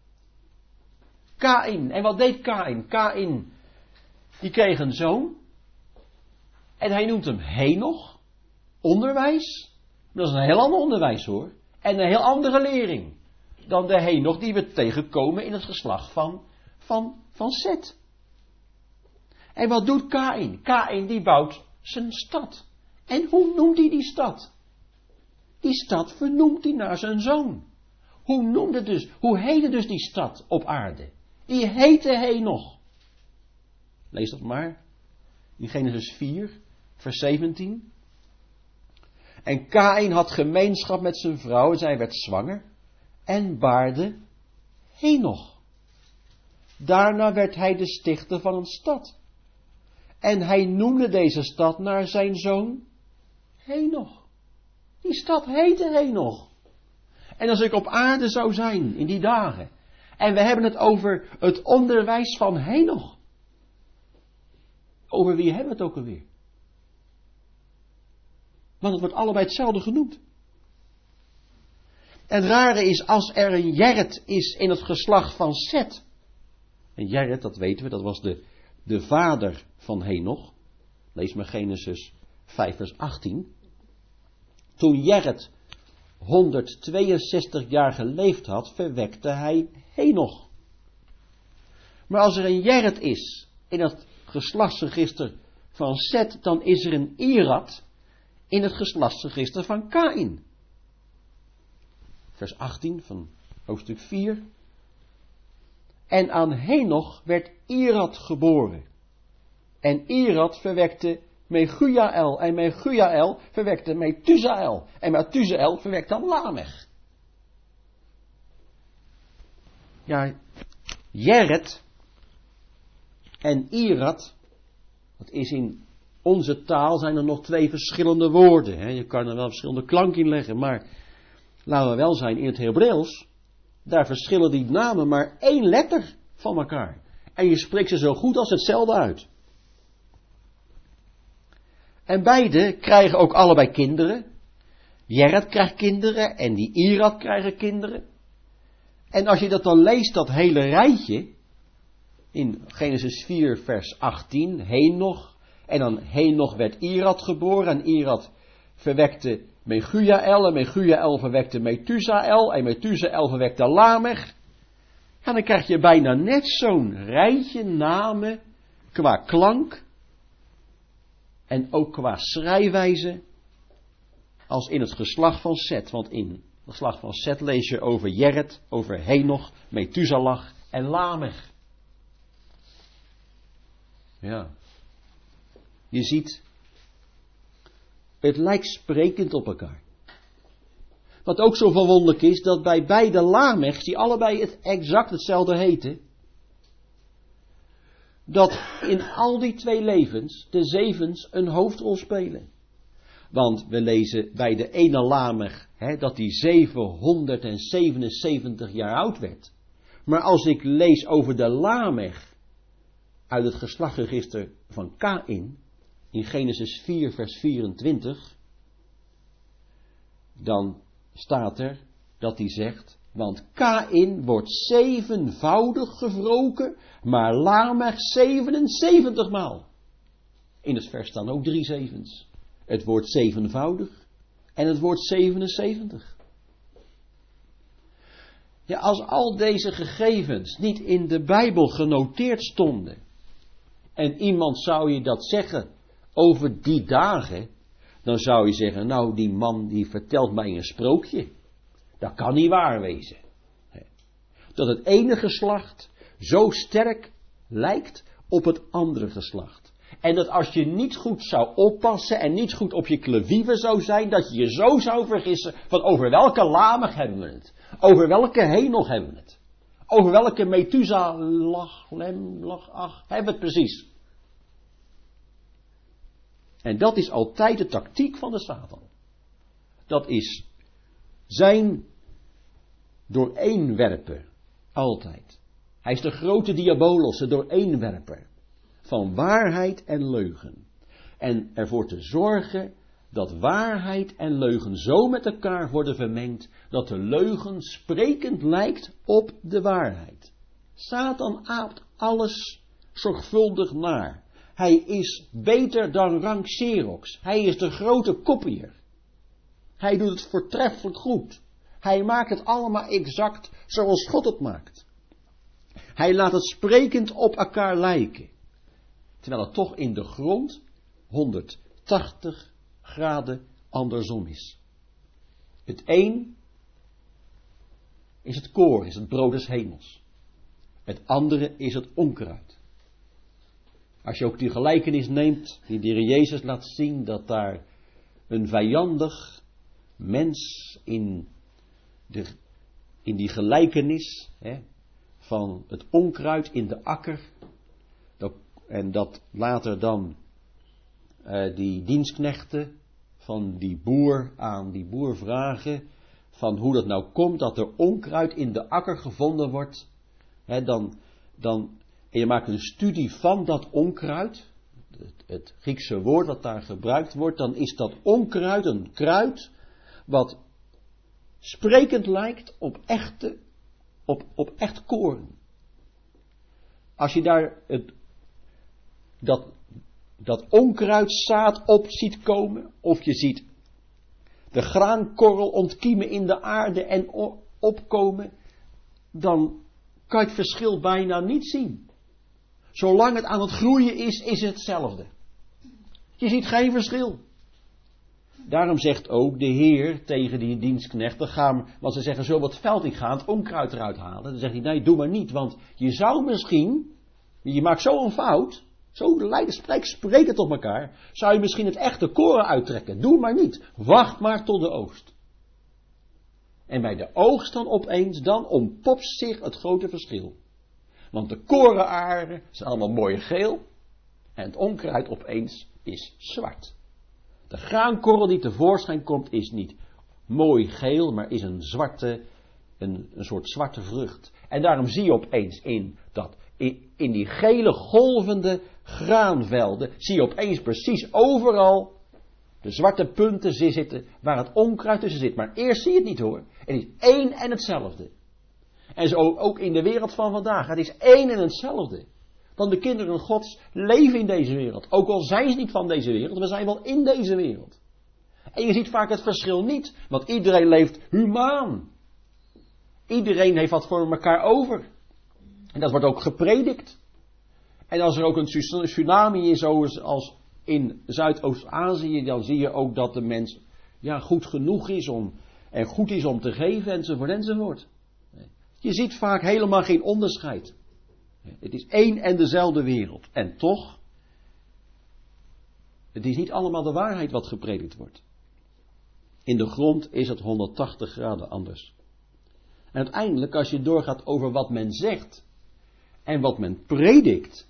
Kaïn. En wat deed Kaïn? Kaïn, die kreeg een zoon. En hij noemt hem Henoch. Onderwijs. Dat is een heel ander onderwijs hoor. En een heel andere lering. Dan de Henoch die we tegenkomen in het geslacht van Set. En wat doet Kaïn? Kaïn die bouwt zijn stad. En hoe noemt hij die stad? Die stad vernoemt hij naar zijn zoon. Hoe heette dus die stad op aarde? Die heette Henoch. Lees dat maar. In Genesis 4, vers 17. En Kaïn had gemeenschap met zijn vrouw en zij werd zwanger en baarde Henoch. Daarna werd hij de stichter van een stad. En hij noemde deze stad naar zijn zoon Henoch. Die stad heette Henoch. En als ik op aarde zou zijn in die dagen, en we hebben het over het onderwijs van Henoch. Over wie hebben we het ook alweer? Want het wordt allebei hetzelfde genoemd. En het rare is, als er een Jered is in het geslacht van Set. En Jered, dat weten we, dat was de vader van Henoch. Lees maar Genesis 5 vers 18. Toen Jered 162 jaar geleefd had, verwekte hij Henoch. Maar als er een Jered is in het geslachtsregister van Set, dan is er een Irad in het geslachtsregister van Kaïn. Vers 18 van hoofdstuk 4. En aan Henoch werd Irad geboren. En Irad verwekte Mechujael. En Mechujael verwekte Methusael. En Methusael verwekte dan Lamech. Ja, Jered en Irad, dat is in onze taal zijn er nog 2 verschillende woorden. Hè. Je kan er wel verschillende klanken in leggen, maar laten we wel zijn, in het Hebreeuws, daar verschillen die namen maar 1 letter van elkaar. En je spreekt ze zo goed als hetzelfde uit. En beide krijgen ook allebei kinderen. Jered krijgt kinderen en die Irad krijgen kinderen. En als je dat dan leest, dat hele rijtje, in Genesis 4 vers 18, Henoch. En dan Henoch werd Irad geboren en Irad verwekte Megujael en Megujael verwekte Methusael en Methusael verwekte Lamech. En dan krijg je bijna net zo'n rijtje namen qua klank en ook qua schrijfwijze als in het geslacht van Set. Want in het geslacht van Set lees je over Jered, over Henoch, Methuselah en Lamech. Ja. Je ziet, het lijkt sprekend op elkaar. Wat ook zo verwonderlijk is, dat bij beide Lamechs, die allebei het exact hetzelfde heten, dat in al die 2 levens de zevens een hoofdrol spelen. Want we lezen bij de ene Lamech dat hij 777 jaar oud werd. Maar als ik lees over de Lamech uit het geslachtregister van Kaïn, in Genesis 4 vers 24, dan staat er dat hij zegt, want Kaïn wordt 7voudig gewroken, maar Lamech 77 maal. In het vers staan ook 3 zevens. Het woord 7voudig en het woord 77. Ja, als al deze gegevens niet in de Bijbel genoteerd stonden, en iemand zou je dat zeggen over die dagen, dan zou je zeggen, nou die man die vertelt mij een sprookje. Dat kan niet waar wezen. Dat het ene geslacht zo sterk lijkt op het andere geslacht. En dat als je niet goed zou oppassen en niet goed op je klevieven zou zijn, dat je je zo zou vergissen van over welke Lamech hebben we het. Over welke Henoch hebben we het. Over welke Methuselah, hebben we het precies. En dat is altijd de tactiek van de Satan. Dat is zijn dooreenwerper. Altijd. Hij is de grote diabolos, de dooreenwerper. Van waarheid en leugen. En ervoor te zorgen dat waarheid en leugen zo met elkaar worden vermengd, dat de leugen sprekend lijkt op de waarheid. Satan aapt alles zorgvuldig naar. Hij is beter dan rank Xerox. Hij is de grote kopier. Hij doet het voortreffelijk goed. Hij maakt het allemaal exact zoals God het maakt. Hij laat het sprekend op elkaar lijken. Terwijl het toch in de grond 180 graden andersom is. Het een is het koor, is het brood des hemels. Het andere is het onkruid. Als je ook die gelijkenis neemt, die de Heer Jezus laat zien, dat daar een vijandig mens in die gelijkenis van het onkruid in de akker, en dat later dan die dienstknechten van die boer aan die boer vragen van hoe dat nou komt dat er onkruid in de akker gevonden wordt, en je maakt een studie van dat onkruid, het Griekse woord dat daar gebruikt wordt, dan is dat onkruid een kruid wat sprekend lijkt op echt koren. Als je daar dat onkruidzaad op ziet komen, of je ziet de graankorrel ontkiemen in de aarde en opkomen, dan kan je het verschil bijna niet zien. Zolang het aan het groeien is, is het hetzelfde. Je ziet geen verschil. Daarom zegt ook de Heer tegen die dienstknechten, want ze zeggen, zullen we het veld in gaan, het onkruid eruit halen. Dan zegt hij, nee, doe maar niet, want je zou misschien, je maakt zo een fout, zo de leiders spreken tot elkaar, zou je misschien het echte koren uittrekken. Doe maar niet, wacht maar tot de oogst. En bij de oogst dan opeens, dan ontpopt zich het grote verschil. Want de korenaarden zijn allemaal mooi geel en het onkruid opeens is zwart. De graankorrel die tevoorschijn komt is niet mooi geel, maar is een soort zwarte vrucht. En daarom zie je opeens in die gele golvende graanvelden, zie je opeens precies overal de zwarte punten zitten waar het onkruid tussen zit. Maar eerst zie je het niet hoor. Het is één en hetzelfde. En zo ook in de wereld van vandaag. Het is één en hetzelfde. Want de kinderen Gods leven in deze wereld. Ook al zijn ze niet van deze wereld, we zijn wel in deze wereld. En je ziet vaak het verschil niet, want iedereen leeft humaan. Iedereen heeft wat voor elkaar over. En dat wordt ook gepredikt. En als er ook een tsunami is, zoals in Zuidoost-Azië, dan zie je ook dat de mens goed genoeg is en goed is om te geven, enzovoort, enzovoort. Je ziet vaak helemaal geen onderscheid. Het is één en dezelfde wereld. En toch, het is niet allemaal de waarheid wat gepredikt wordt. In de grond is het 180 graden anders. En uiteindelijk, als je doorgaat over wat men zegt en wat men predikt,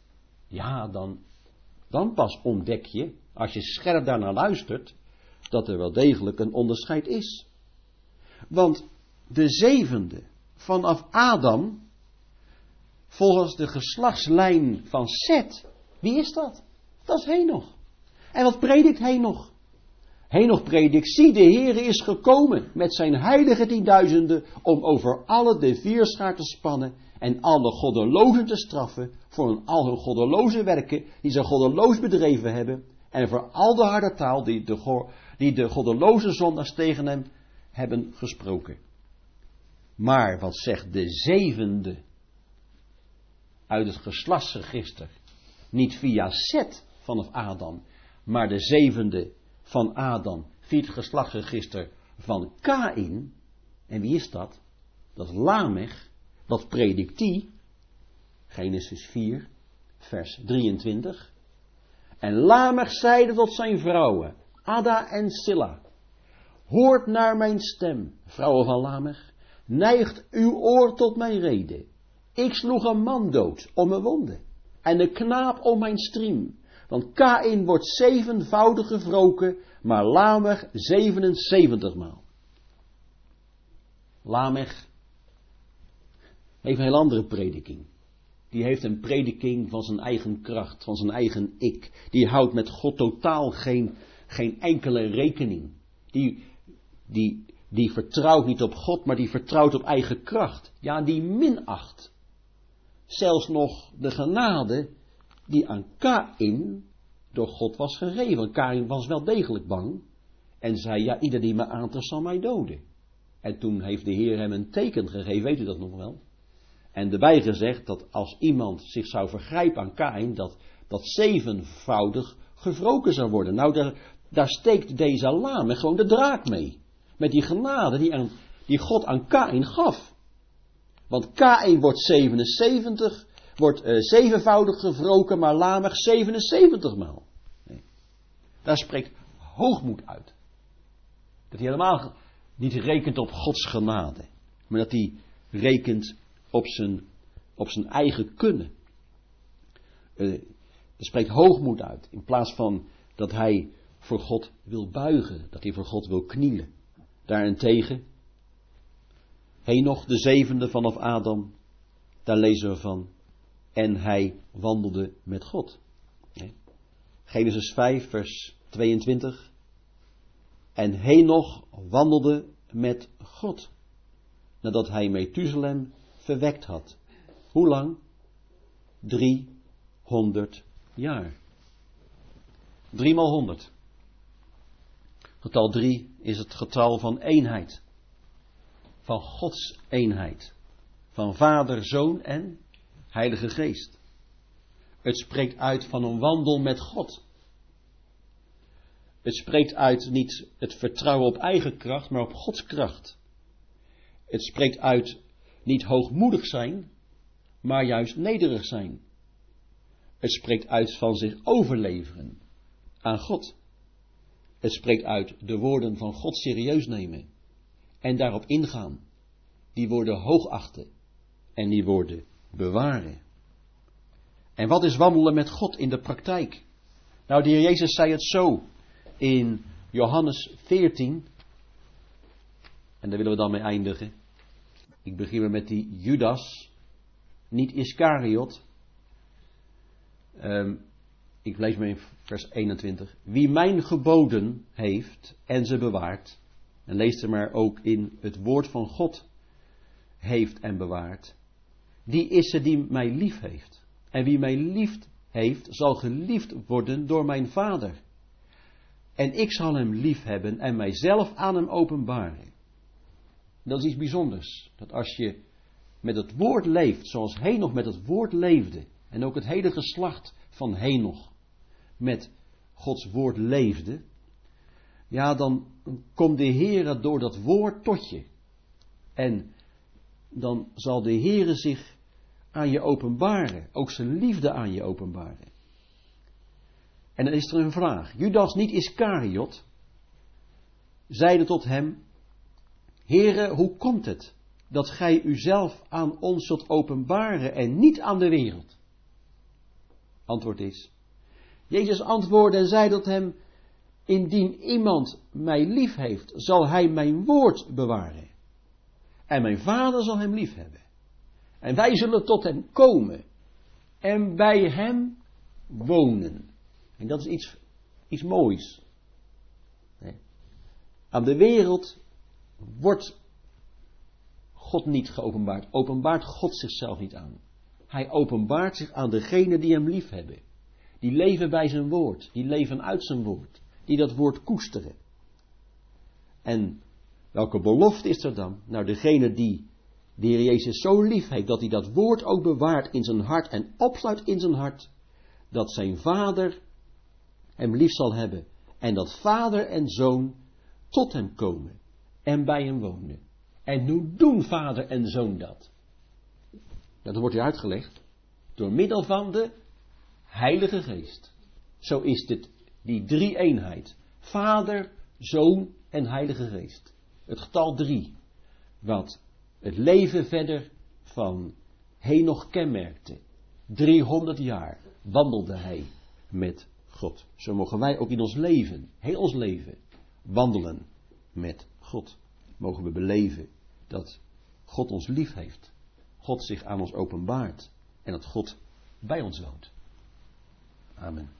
dan pas ontdek je, als je scherp daarnaar luistert, dat er wel degelijk een onderscheid is. Want de zevende vanaf Adam, volgens de geslachtslijn van Set, wie is dat? Dat is Henoch. En wat predikt Henoch? Henoch predikt, zie de Heere is gekomen met zijn heilige 10.000 om over alle de vierschaar te spannen en alle goddelozen te straffen voor al hun goddeloze werken die ze goddeloos bedreven hebben en voor al de harde taal die de goddeloze zondaars tegen hem hebben gesproken. Maar wat zegt de zevende uit het geslachtsregister, niet via Set vanaf Adam, maar de zevende van Adam via het geslachtsregister van Kaïn. En wie is dat? Dat is Lamech. Wat predikt die? Genesis 4, vers 23. En Lamech zeide tot zijn vrouwen, Ada en Silla, hoort naar mijn stem, vrouwen van Lamech, neigt uw oor tot mijn rede. Ik sloeg een man dood om mijn wonden, en een knaap om mijn striem. Want Kaïn wordt 7voudig gewroken, maar Lamech 77 maal. Lamech heeft een heel andere prediking. Die heeft een prediking van zijn eigen kracht, van zijn eigen ik. Die houdt met God totaal geen enkele rekening. Die vertrouwt niet op God, maar die vertrouwt op eigen kracht. Ja, die minacht zelfs nog de genade die aan Kaïn door God was gegeven. Kaïn was wel degelijk bang en zei, ieder die me aantast zal mij doden. En toen heeft de Heer hem een teken gegeven, weet u dat nog wel? En erbij gezegd dat als iemand zich zou vergrijpen aan Kaïn, dat 7voudig gewroken zou worden. Nou, daar steekt deze Lamech gewoon de draak mee. Met die genade die God aan Kaïn gaf. Want Kaïn wordt 7voudig gewroken, maar Lamech 77 maal. Nee. Daar spreekt hoogmoed uit. Dat hij helemaal niet rekent op Gods genade, maar dat hij rekent op zijn eigen kunnen. Er spreekt hoogmoed uit, in plaats van dat hij voor God wil buigen, dat hij voor God wil knielen. Daarentegen, Henoch, de zevende vanaf Adam, daar lezen we van, en hij wandelde met God. Genesis 5, vers 22. En Henoch wandelde met God, nadat hij Methuselem verwekt had. Hoe lang? 300 jaar. 3 maal 100. Getal 3 is het getal van eenheid. Van Gods eenheid. Van Vader, Zoon en Heilige Geest. Het spreekt uit van een wandel met God. Het spreekt uit niet het vertrouwen op eigen kracht, maar op Gods kracht. Het spreekt uit niet hoogmoedig zijn, maar juist nederig zijn. Het spreekt uit van zich overleveren aan God. Het spreekt uit de woorden van God serieus nemen en daarop ingaan. Die woorden hoogachten en die woorden bewaren. En wat is wandelen met God in de praktijk? Nou, de Heer Jezus zei het zo in Johannes 14, En daar willen we dan mee eindigen. Ik begin weer met die Judas, niet Iscariot. Ik lees maar in vers 21. Wie mijn geboden heeft en ze bewaart, en lees er maar ook in het woord van God heeft en bewaart, die is er die mij lief heeft. En wie mij lief heeft, zal geliefd worden door mijn Vader. En ik zal hem lief hebben en mijzelf aan hem openbaren. Dat is iets bijzonders. Dat als je met het woord leeft, zoals Henoch met het woord leefde, en ook het hele geslacht van Henoch met Gods woord leefde, ja, dan komt de Heere door dat woord tot je. En dan zal de Heere zich aan je openbaren, ook zijn liefde aan je openbaren. En dan is er een vraag. Judas, niet Iscariot, zeide tot hem: Heere, hoe komt het dat gij uzelf aan ons zult openbaren en niet aan de wereld? Antwoord is: Jezus antwoordde en zei tot hem: Indien iemand mij lief heeft, zal hij mijn woord bewaren. En mijn Vader zal hem lief hebben. En wij zullen tot hem komen en bij hem wonen. En dat is iets moois. Aan de wereld wordt God niet geopenbaard. Openbaart God zichzelf niet aan. Hij openbaart zich aan degenen die hem lief hebben. Die leven bij zijn woord. Die leven uit zijn woord. Die dat woord koesteren. En welke belofte is er dan? Nou, degene die de Heer Jezus zo lief heeft, dat hij dat woord ook bewaart in zijn hart en opsluit in zijn hart, dat zijn Vader hem lief zal hebben. En dat Vader en Zoon tot hem komen en bij hem wonen. En hoe doen Vader en Zoon dat? Dat wordt hier uitgelegd. Door middel van de Heilige Geest. Zo is dit, die drie-eenheid. Vader, Zoon en Heilige Geest. Het getal 3. Wat het leven verder van Henoch kenmerkte. 300 jaar wandelde hij met God. Zo mogen wij ook in ons leven, heel ons leven, wandelen met God. Mogen we beleven dat God ons lief heeft. God zich aan ons openbaart. En dat God bij ons woont. Amen.